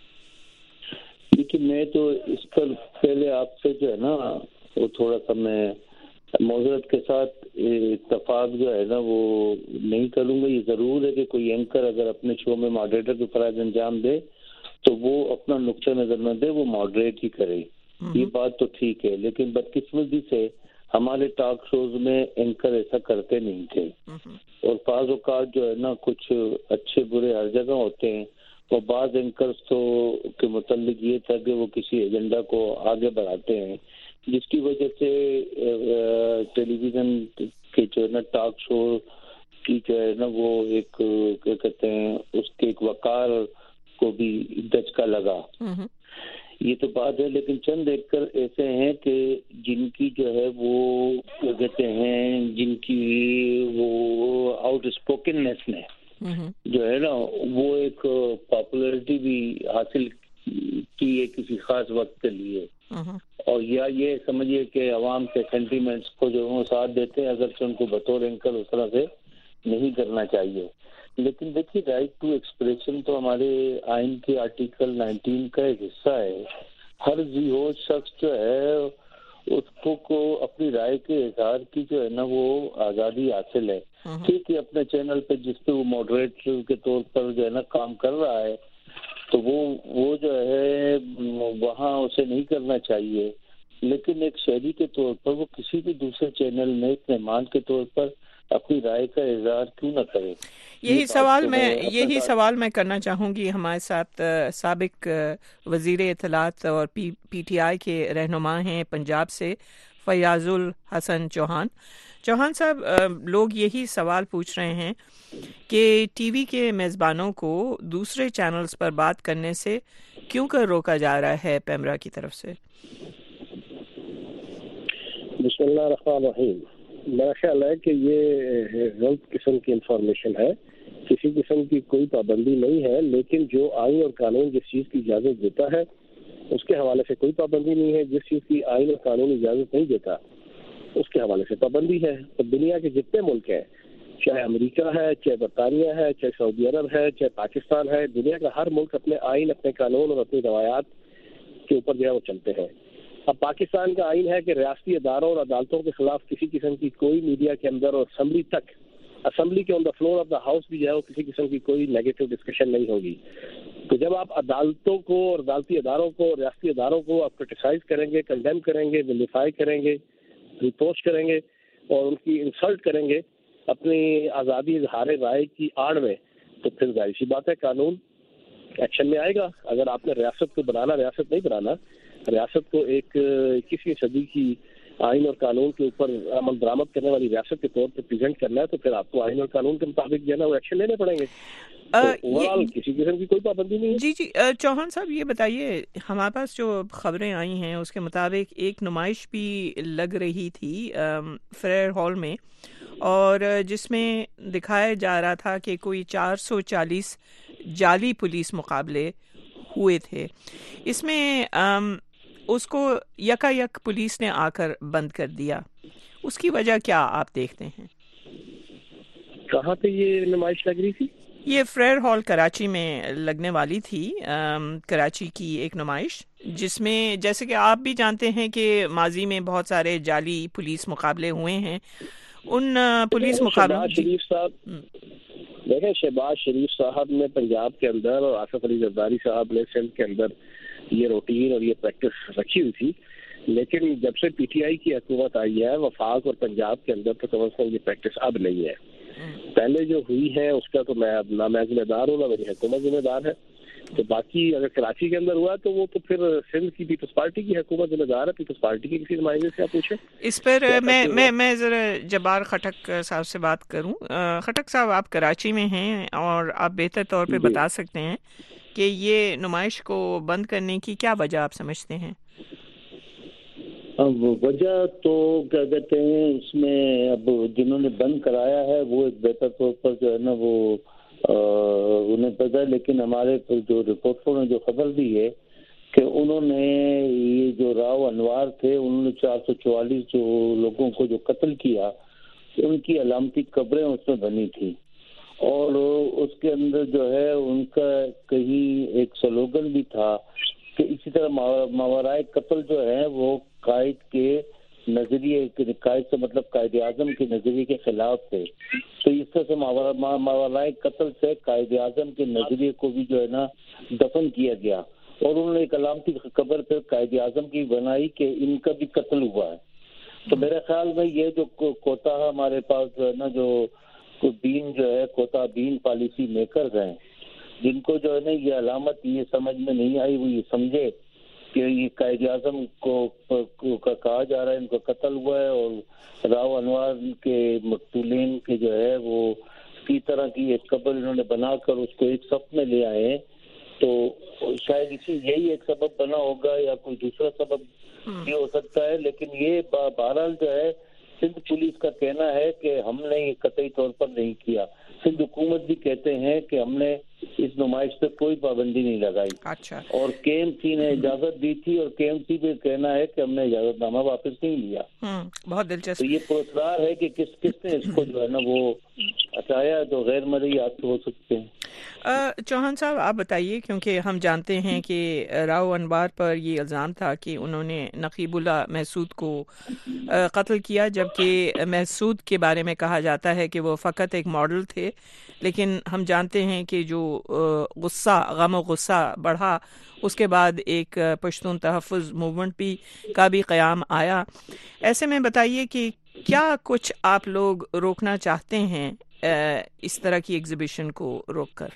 لیکن میں تو اس پر پہلے آپ سے جو ہے نا وہ تھوڑا سا میں معذرت کے ساتھ اتفاق جو ہے نا وہ نہیں کروں گا. یہ ضرور ہے کہ کوئی اینکر اگر اپنے شو میں ماڈریٹر کے فرائض انجام دے تو وہ اپنا نقطہ نظر نہ دے، وہ ماڈریٹ ہی کرے، یہ بات تو ٹھیک ہے. لیکن بدقسمتی سے ہمارے ٹاک شوز میں اینکر ایسا کرتے نہیں تھے، اور بعض اوقات جو ہے نا کچھ اچھے برے ہر جگہ ہوتے ہیں، اور بعض اینکرز تو کے متعلق یہ تھا کہ وہ کسی ایجنڈا کو آگے بڑھاتے ہیں، جس کی وجہ سے ٹیلی ویژن کے جو ہے نا ٹاک شو کی جو ہے نا وہ ایک کیا کہتے ہیں اس کے ایک وقار کو بھی دھچکا لگا. یہ تو بات ہے، لیکن چند اینکر ایسے ہیں کہ جن کی جو ہے وہ کیا کہتے ہیں جن کی وہ آؤٹ اسپوکننیس نے جو ہے نا وہ ایک پاپولرٹی بھی حاصل کی ہے کسی خاص وقت کے لیے، اور یا یہ سمجھیے کہ عوام کے سینٹیمنٹس کو جو وہ ساتھ دیتے ہیں، اگرچہ ان کو بطور اینکر اس طرح سے نہیں کرنا چاہیے. لیکن دیکھیے رائٹ ٹو ایکسپریشن تو ہمارے آئین کے آرٹیکل نائنٹین کا ایک حصہ ہے. ہر ذی ہوش شخص جو ہے اس کو کو اپنی رائے کے اظہار کی جو ہے نا وہ آزادی حاصل ہے. ٹھیک ہے، اپنے چینل پہ جس پہ وہ ماڈریٹر کے طور پر جو ہے نا کام کر رہا ہے تو وہ وہ جو ہے وہاں اسے نہیں کرنا چاہیے، لیکن ایک شہری کے طور پر وہ کسی بھی دوسرے چینل میں ایک مہمان کے طور پر اپنی رائے کا اظہار کیوں نہ کرے. یہی سوال میں یہی سوال میں کرنا چاہوں گی. ہمارے ساتھ سابق وزیر اطلاعات اور پی پی ٹی آئی کے رہنما ہیں پنجاب سے فیاض الحسن چوہان. چوہان صاحب، لوگ یہی سوال پوچھ رہے ہیں کہ ٹی وی کے میزبانوں کو دوسرے چینلز پر بات کرنے سے کیوں کر روکا جا رہا ہے پیمرا کی طرف سے؟ بسم اللہ الرحمن الرحیم. میرا خیال ہے کہ یہ غلط قسم کی انفارمیشن ہے. کسی قسم کی کوئی پابندی نہیں ہے، لیکن جو آئین اور قانون جس چیز کی اجازت دیتا ہے اس کے حوالے سے کوئی پابندی نہیں ہے. جس چیز کی آئین اور قانون اجازت نہیں دیتا اس کے حوالے سے پابندی ہے. تو دنیا کے جتنے ملک ہیں، چاہے امریکہ ہے، چاہے برطانیہ ہے، چاہے سعودی عرب ہے، چاہے پاکستان ہے، دنیا کا ہر ملک اپنے آئین، اپنے قانون اور اپنی روایات کے اوپر جو ہے وہ چلتے ہیں. اب پاکستان کا آئین ہے کہ ریاستی اداروں اور عدالتوں کے خلاف کسی قسم کی کوئی میڈیا کے اندر اور اسمبلی تک اسمبلی کے on the floor of the house بھی جو ہے وہ کسی قسم کی کوئی نیگیٹو ڈسکشن نہیں ہوگی. تو جب آپ عدالتوں کو اور عدالتی اداروں کو ریاستی اداروں کو آپ کرٹیسائز کریں گے، کنڈیم کریں گے، ویلیفائی کریں گے، ریپوسٹ کریں گے اور ان کی انسلٹ کریں گے اپنی آزادی اظہار رائے کی آڑ میں، تو پھر ظاہر سی بات ہے قانون ایکشن میں آئے گا. اگر آپ نے ریاست کو بنانا، ریاست نہیں بنانا، ریاست کو ایک اکیسویں صدی کی آئین اور قانون کے اوپر عمل درآمد کرنے والی ریاست کے طور پر پریزنٹ کرنا ہے، تو پھر آپ کو آئین اور قانون کے مطابق جو ہے نا وہ ایکشن لینے پڑیں گے. اوورآل کسی قسم کی کوئی پابندی نہیں ہے. جی جی چوہان صاحب، یہ بتائیے، ہمارے پاس جو خبریں آئی ہیں اس کے مطابق ایک نمائش بھی لگ رہی تھی فریر ہال میں، اور جس میں دکھایا جا رہا تھا کہ کوئی چار سو چالیس جعلی پولیس مقابلے ہوئے تھے. اس میں اس کو یکا یک پولیس نے آ کر بند کر دیا. اس کی وجہ کیا آپ دیکھتے ہیں؟ کہاں پہ یہ نمائش لگ رہی تھی؟ یہ فریر ہال کراچی میں لگنے والی تھی، کراچی کی ایک نمائش، جس میں جیسے کہ آپ بھی جانتے ہیں کہ ماضی میں بہت سارے جعلی پولیس مقابلے ہوئے ہیں. ان پولیس مقابلوں شریف صاحب دیکھیں، شہباز شریف صاحب نے پنجاب کے اندر اور آصف علی زرداری صاحب نے سندھ کے اندر یہ روٹین اور یہ پریکٹس رکھی ہوئی تھی، لیکن جب سے پی ٹی آئی کی حکومت آئی ہے وفاق اور پنجاب کے اندر تو کم از کم یہ پریکٹس اب نہیں ہے. پہلے جو ہوئی ہے اس کا تو میں اب نہ میں ذمہ دار ہوں نہ میری حکومت ذمہ دار ہے، تو باقی اگر کراچی کے اندر ہوا تو وہ تو پھر سندھ کی پیپلز پارٹی کی حکومت ذمہ دار ہے. پیپلز پارٹی کے کسی نمائندے سے آپ پوچھیں اس پر. میں میں میں ذرا جبار خٹک صاحب سے بات کروں. خٹک صاحب آپ کراچی میں ہیں اور آپ بہتر طور پہ بتا سکتے ہیں کہ یہ نمائش کو بند کرنے کی کیا وجہ آپ سمجھتے ہیں؟ اب وجہ تو کیا کہتے ہیں اس میں اب جنہوں نے بند کرایا ہے وہ ایک بہتر طور پر جو ہے نا وہ انہیں پتہ ہے, لیکن ہمارے جو رپورٹروں نے جو خبر دی ہے کہ انہوں نے یہ جو راؤ انوار تھے انہوں نے چار سو چوالیس جو لوگوں کو جو قتل کیا ان کی علامتی قبریں اس میں بنی تھی, اور اس کے اندر جو ہے ان کا کہیں ایک سلوگن بھی تھا کہ اسی طرح ماورائے قتل جو ہے وہ قائد کے نظریے قائد سے مطلب قائد اعظم کے نظریے کے خلاف تھے. تو اس طرح سے ماورائے قتل سے قائد اعظم کے نظریے کو بھی جو ہے نا دفن کیا گیا, اور انہوں نے ایک علامتی قبر پھر قائد اعظم کی بنائی کہ ان کا بھی قتل ہوا ہے. تو میرے خیال میں یہ جو کوتا ہمارے پاس جو ہے نا جو بین جو ہے کوتا بین پالیسی میکرز ہیں جن کو جو ہے نا یہ علامت یہ سمجھ میں نہیں آئی, وہ یہ سمجھے کہ یہ قائد اعظم کو کہا جا رہا ہے ان کا قتل ہوا ہے, اور راؤ انوار کے مقتولین کے جو ہے وہ کی طرح کی ایک قبر انہوں نے بنا کر اس کو ایک صف میں لے آئے ہیں. تو شاید اسی یہی ایک سبب بنا ہوگا یا کوئی دوسرا سبب بھی ہو سکتا ہے, لیکن یہ بہرحال جو ہے سندھ پولیس کا کہنا ہے کہ ہم نے یہ قطعی طور پر نہیں کیا. سندھ حکومت بھی کہتے ہیں کہ ہم نے اس نمائش پہ کوئی پابندی نہیں لگائی. اچھا. اور کے ایم سی نے اجازت دی تھی اور کے ایم سی بھی کہنا ہے کہ ہم نے اجازت نامہ واپس نہیں لیا. بہت دلچسپ. تو یہ پرسرار ہے کہ کس کس نے اس کو جو ہے نا وہ ہٹایا, تو غیر مرئی آپ ہو سکتے ہیں. چوہان صاحب آپ بتائیے, کیونکہ ہم جانتے ہیں کہ راؤ انوار پر یہ الزام تھا کہ انہوں نے نقیب اللہ محسود کو قتل کیا, جبکہ محسود کے بارے میں کہا جاتا ہے کہ وہ فقط ایک ماڈل تھے, لیکن ہم جانتے ہیں کہ جو غصہ غم و غصہ بڑھا اس کے بعد ایک پشتون تحفظ موومنٹ بھی کا بھی قیام آیا. ایسے میں بتائیے کہ کیا کچھ آپ لوگ روکنا چاہتے ہیں اس طرح کی ایگزیبیشن کو روک کر؟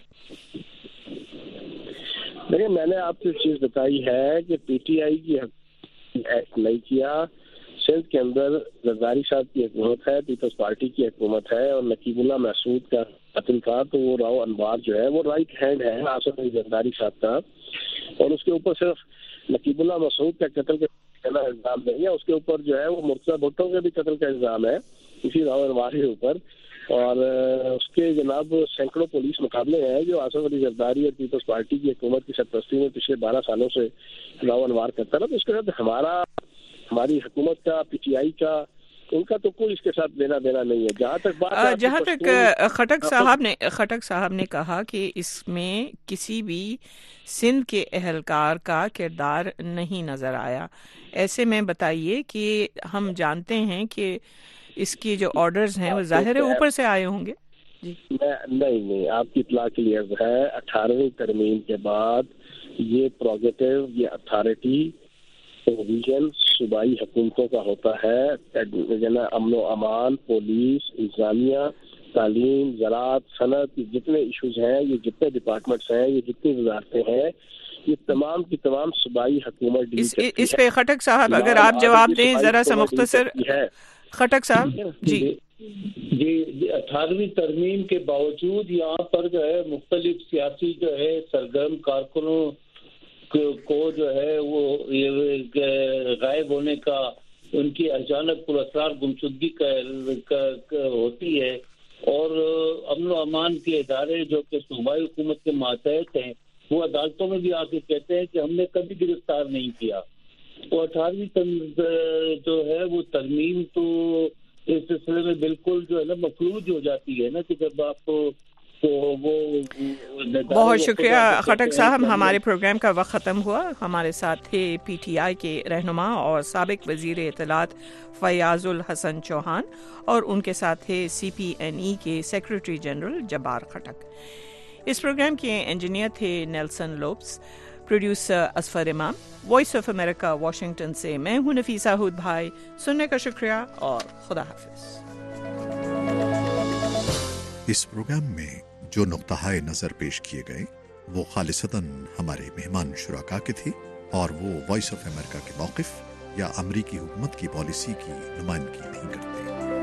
دیکھیں, میں نے آپ کو ایک چیز بتائی ہے کہ پی ٹی آئی کی ایکٹ نہیں کیا. سندھ کے اندر زرداری صاحب کی حکومت ہے, پیپلز پارٹی کی حکومت ہے, اور نقیب اللہ محسود کا قتل تھا تو وہ راؤ انوار جو ہے وہ رائٹ ہینڈ ہے آصف علی زرداری صاحب کا, اور اس کے اوپر صرف نقیب اللہ محسود کا قتل کا الزام نہیں ہے, اس کے اوپر جو ہے وہ مرتضیٰ بھٹو کے بھی قتل کا الزام ہے اسی راؤ انوار کے اوپر. اور اس کے جناب سینکڑوں پولیس مقابلے ہیں جو آصف علی زرداری اور پیپلز پارٹی کی حکومت کی سرپرستی میں پچھلے بارہ سالوں سے راؤ انوار کرتا رہا. تو اس کے ساتھ ہمارا ہماری حکومت کا پی ٹی آئی کا ان کا تو کوئی اس کے ساتھ دینا دینا نہیں ہے. جہاں تک بات جہاں تک خٹک صاحب نے خٹک صاحب نے کہا کہ اس میں کسی بھی سندھ کے اہلکار کا کردار نہیں نظر آیا, ایسے میں بتائیے کہ ہم جانتے ہیں کہ اس کی جو آرڈرز ہیں وہ ظاہر ہے اوپر سے آئے ہوں گے. جی نہیں نہیں, آپ کی اطلاع کے لیے ہے اٹھارہویں ترمیم کے بعد یہ پروگیٹو یہ اتھارٹی پروویژن صوبائی حکومتوں کا ہوتا ہے. امن و امان, پولیس, انتظامیہ, تعلیم, زراعت, صنعت, یہ جتنے ایشوز ہیں, یہ جتنے ڈپارٹمنٹس ہیں, یہ جتنی وزارتیں ہیں, یہ تمام کی تمام صوبائی حکومت ڈیل کرتی ہے. اس پہ خٹک صاحب اگر آپ جواب دیں ذرا سا مختصر. خٹک صاحب جی جی اٹھارہویں ترمیم کے باوجود یہاں پر جو ہے مختلف سیاسی جو ہے سرگرم کارکنوں کو جو ہے وہ غائب ہونے کا, ان کی اچانک پراسرار گمشدگی کا ہوتی ہے, اور امن و امان کے ادارے جو کہ صوبائی حکومت کے ماتحت ہیں وہ عدالتوں میں بھی آ کے کہتے ہیں کہ ہم نے کبھی گرفتار نہیں کیا. تو اٹھارہویں جو ہے وہ ترمیم تو اس سلسلے میں بالکل جو ہے نا مفلوج ہو جاتی ہے نا, کہ جب آپ تو وہ بہت شکریہ خٹک صاحب. ہمارے پروگرام کا وقت ختم ہوا. ہمارے ساتھ تھے پی ٹی آئی کے رہنما اور سابق وزیر اطلاعات فیاض الحسن چوہان, اور ان کے ساتھ تھے سی پی این ای کے سیکریٹری جنرل جبار خٹک. اس پروگرام کے انجینئر تھے Nelson Lopes, producer Asfar Imam. Voice of America Washington سے میں ہوں نفیسہ ہود بھائی. سننے کا شکریہ اور خدا حافظ. اس پروگرام میں جو نقطہ نظر پیش کیے گئے وہ خالصتاً ہمارے مہمان شرکا کے تھے اور وہ وائس آف امریکہ کے موقف یا امریکی حکومت کی پالیسی کی نمائندگی نہیں کرتے۔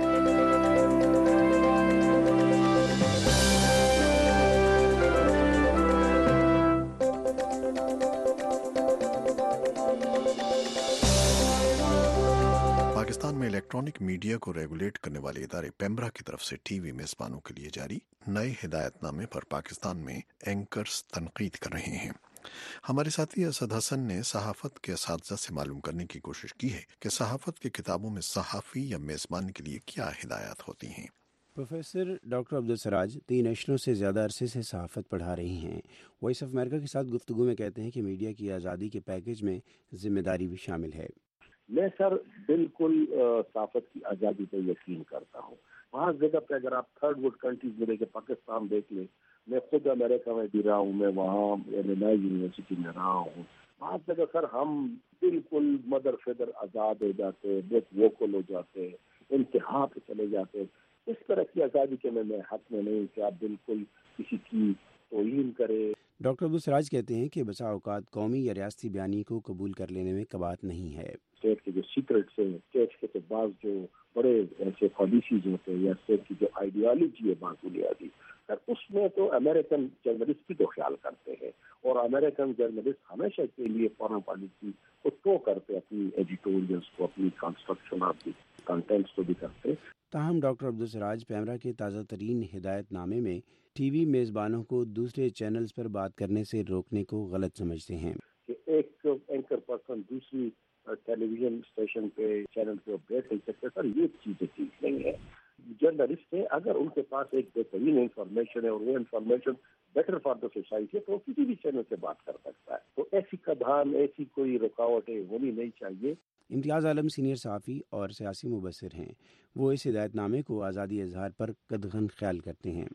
پاکستان میں الیکٹرانک میڈیا کو ریگولیٹ کرنے والے ادارے پیمرا کی طرف سے ٹی وی میزبانوں کے لیے جاری نئے ہدایت نامے پر پاکستان میں اینکرز تنقید کر رہے ہیں۔ ہمارے ساتھی اسد حسن نے صحافت کے اساتذہ سے معلوم کرنے کی کوشش کی ہے کہ صحافت کی کتابوں میں صحافی یا میزبان کے لیے کیا ہدایات ہوتی ہیں۔ پروفیسر ڈاکٹر عبدالسراج تین نیشنوں سے زیادہ عرصے سے صحافت پڑھا رہی ہیں۔ وائس آف امریکہ کے ساتھ گفتگو میں کہتے ہیں کہ میڈیا کی آزادی کے پیکیج میں ذمہ داری بھی شامل ہے۔ میں سر بالکل صحافت کی آزادی پہ یقین کرتا ہوں۔ وہاں جگہ پہ اگر آپ تھرڈ ورلڈ کنٹریز میں دیکھیں، پاکستان دیکھ لیں، میں خود امریکہ میں بھی رہا ہوں، میں وہاں نئی یونیورسٹی میں رہا ہوں، وہاں جگہ سر ہم بالکل مدر فدر آزاد ہو جاتے ہیں، بہت ووکل ہو جاتے ہیں، انتہا پہ چلے جاتے ہیں۔ اس طرح کی آزادی کے میں میں حق میں نہیں کہ آپ بالکل کسی کی توہین کرے۔ ڈاکٹر عبدالسراج کہتے ہیں کہ بسا اوقات قومی یا ریاستی بیانی کو قبول کر لینے میں کباہت نہیں ہے۔ اسٹیٹ کے جو سیکرٹس ہیں، اسٹیٹ کے تو بعض جو بڑے ایسے پالیسیز ہوتے ہیں یا اسٹیٹ کی جو آئیڈیالوجی ہے بات بنیادی، اس میں تو امریکن جرنلسٹ بھی تو خیال کرتے ہیں، اور امریکن جرنلسٹ ہمیشہ کے لیے فارن پالیسی کو تو کرتے، اپنی ایڈیٹوریلز کو، اپنی کنسٹرکشن آف دی کنٹینٹس کو بھی کرتے۔ تاہم ڈاکٹر عبدالسراج پیمرا کے تازہ ترین ہدایت نامے میں ٹی وی میزبانوں کو دوسرے چینلز پر بات کرنے سے روکنے کو غلط سمجھتے ہیں کہ ایک اینکر پرسن دوسری ٹیلی ویژن اسٹیشن پہ چینل پہ بیٹھ نہیں سکتے، سر یہ چیزیں ٹھیک نہیں ہے۔ جرنلسٹ ہے، اگر ان کے پاس ایک بہترین انفارمیشن ہے اور وہ information better for the society ہے تو وہ کسی بھی چینل سے بات کر سکتا ہے، تو ایسی قدام، ایسی کوئی رکاوٹیں ہونی نہیں چاہیے۔ امتیاز عالم سینئر صحافی اور سیاسی مبصر ہیں، وہ اس ہدایت نامے کو آزادی اظہار پر قدغن خیال کرتے ہیں۔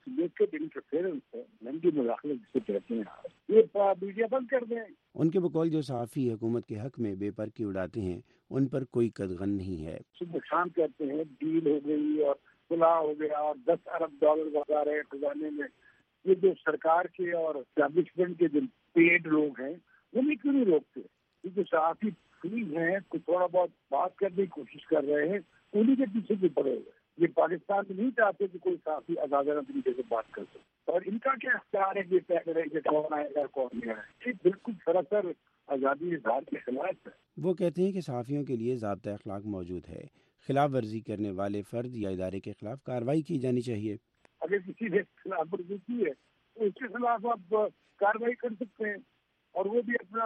یہ میڈیا بند کر دیں۔ ان کے بقول جو صحافی حکومت کے حق میں بے پرکی اڑاتے ہیں ان پر کوئی قدغن نہیں ہے۔ نقصان کرتے ہیں، ڈیل ہو گئی اور صلاح ہو گیا اور دس ارب ڈالر بتا رہے ہیں خزانے میں، یہ جو سرکار کے اور اسٹیبلشمنٹ کے جو پیڈ لوگ ہیں انہیں کیوں نہیں روکتے؟ یہ جو صحافی فری ہیں، کچھ تھوڑا بہت بات کرنے کی کوشش کر رہے ہیں، انہیں کے پیچھے بھی پڑے ہوئے۔ یہ پاکستان میں نہیں چاہتے کہ کوئی صحافی آزادانہ طریقے سے بات کر سکے، اور ان کا کیا اختیار ہے کہ طے کرے کہ کون آئے گا کون نہیں آئے گا؟ یہ بالکل سراسر آزادی اظہار کے خلاف ہے۔ وہ کہتے ہیں کہ صحافیوں کے لیے ضابطۂ اخلاق موجود ہے، خلاف ورزی کرنے والے فرد یا ادارے کے خلاف کارروائی کی جانی چاہیے۔ اگر کسی نے خلاف ورزی کی ہے تو اس کے خلاف آپ کارروائی کر سکتے ہیں، اور وہ بھی اپنا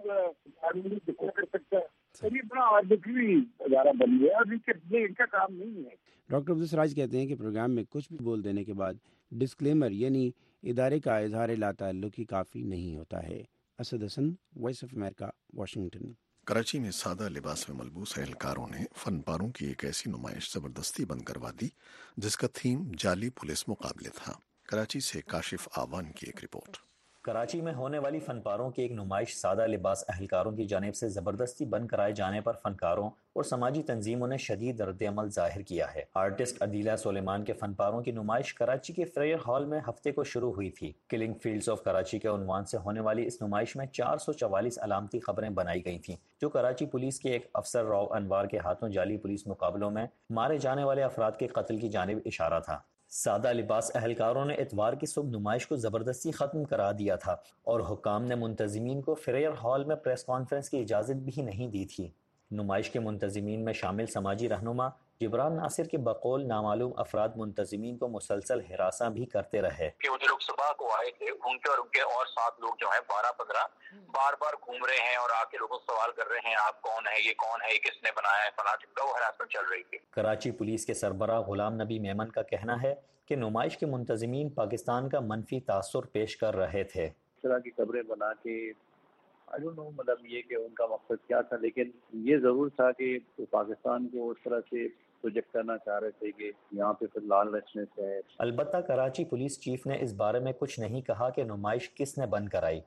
قانونی دفاع کر سکتا ہے۔ یہ بڑا آربیٹری ادارہ بن گیا اور ان کا کام نہیں ہے۔ ڈاکٹر عبدالسراج کہتے ہیں کہ پروگرام میں کچھ بھی بول دینے کے بعد ڈسکلیمر یعنی ادارے کا اظہار لا تعلق ہی کافی نہیں ہوتا ہے۔ Asad Hassan, voice of America, Washington. Karachi میں سادہ لباس میں ملبوس اہلکاروں نے فن پاروں کی ایک ایسی نمائش زبردستی بند کروا دی جس کا تھیم جعلی پولیس مقابلے تھا۔ کراچی سے کاشف آوان کی ایک رپورٹ۔ کراچی میں ہونے والی فن پاروں کی ایک نمائش سادہ لباس اہلکاروں کی جانب سے زبردستی بند کرائے جانے پر فنکاروں اور سماجی تنظیموں نے شدید رد عمل ظاہر کیا ہے۔ آرٹسٹ عدیلہ سلیمان کے فن پاروں کی نمائش کراچی کے فریئر ہال میں ہفتے کو شروع ہوئی تھی۔ کلنگ فیلڈز آف کراچی کے عنوان سے ہونے والی اس نمائش میں چار سو چوالیس علامتی خبریں بنائی گئی تھیں جو کراچی پولیس کے ایک افسر راؤ انوار کے ہاتھوں جعلی پولیس مقابلوں میں مارے جانے والے افراد کے قتل کی جانب اشارہ تھا۔ سادہ لباس اہلکاروں نے اتوار کی صبح نمائش کو زبردستی ختم کرا دیا تھا اور حکام نے منتظمین کو فریئر ہال میں پریس کانفرنس کی اجازت بھی نہیں دی تھی۔ نمائش کے منتظمین میں شامل سماجی رہنما جبران ناصر کے بقول نامعلوم افراد منتظمین کو مسلسل ہراساں بھی کرتے رہے کہ وہ جو لوگ صبح کو آئے تھے ان کے اور ان کے اور سات لوگ جو ہیں بارہ پندرہ بار بار گھوم رہے ہیں اور آ کے لوگوں سے سوال کر رہے ہیں آپ کون ہے، یہ کون ہے، یہ کس نے بنایا ہے، فلاں ٹھمکا، وہ ہراسمنٹ چل رہی تھی۔ کراچی پولیس کے سربراہ غلام نبی میمن کا کہنا ہے کہ نمائش کے منتظمین پاکستان کا منفی تاثر پیش کر رہے تھے۔ اس طرح کی خبریں بنا کے آئی ڈونٹ نو مطلب یہ کہ ان کا مقصد کیا تھا، لیکن یہ ضرور تھا کہ پاکستان کو اس طرح سے پروجیکٹ کرنا چاہ رہے تھے کہ یہاں پہ پھر لال رچنس ہے۔ البتہ کراچی پولیس چیف نے اس بارے میں کچھ نہیں کہا کہ نمائش کس نے بند کرائی۔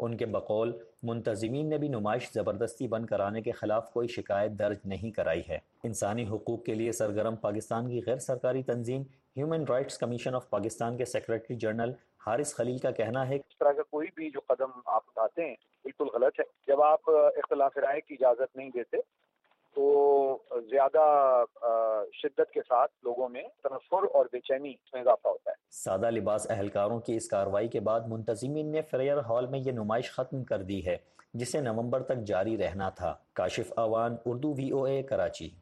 ان کے بقول منتظمین نے بھی نمائش زبردستی بند کرانے کے خلاف کوئی شکایت درج نہیں کرائی ہے۔ انسانی حقوق کے لیے سرگرم پاکستان کی غیر سرکاری تنظیم human rights commission of Pakistan کے سیکریٹری جنرل حارث خلیل کا کہنا ہے اس طرح کا کوئی بھی جو قدم آپ اٹھاتے ہیں بالکل غلط ہے۔ جب آپ اختلاف رائے کی اجازت نہیں دیتے تو زیادہ شدت کے ساتھ لوگوں میں تنفر اور بے چینی میں اضافہ ہوتا ہے۔ سادہ لباس اہلکاروں کی اس کارروائی کے بعد منتظمین نے فریئر ہال میں یہ نمائش ختم کر دی ہے جسے نومبر تک جاری رہنا تھا۔ کاشف آوان، اردو وی او اے، کراچی۔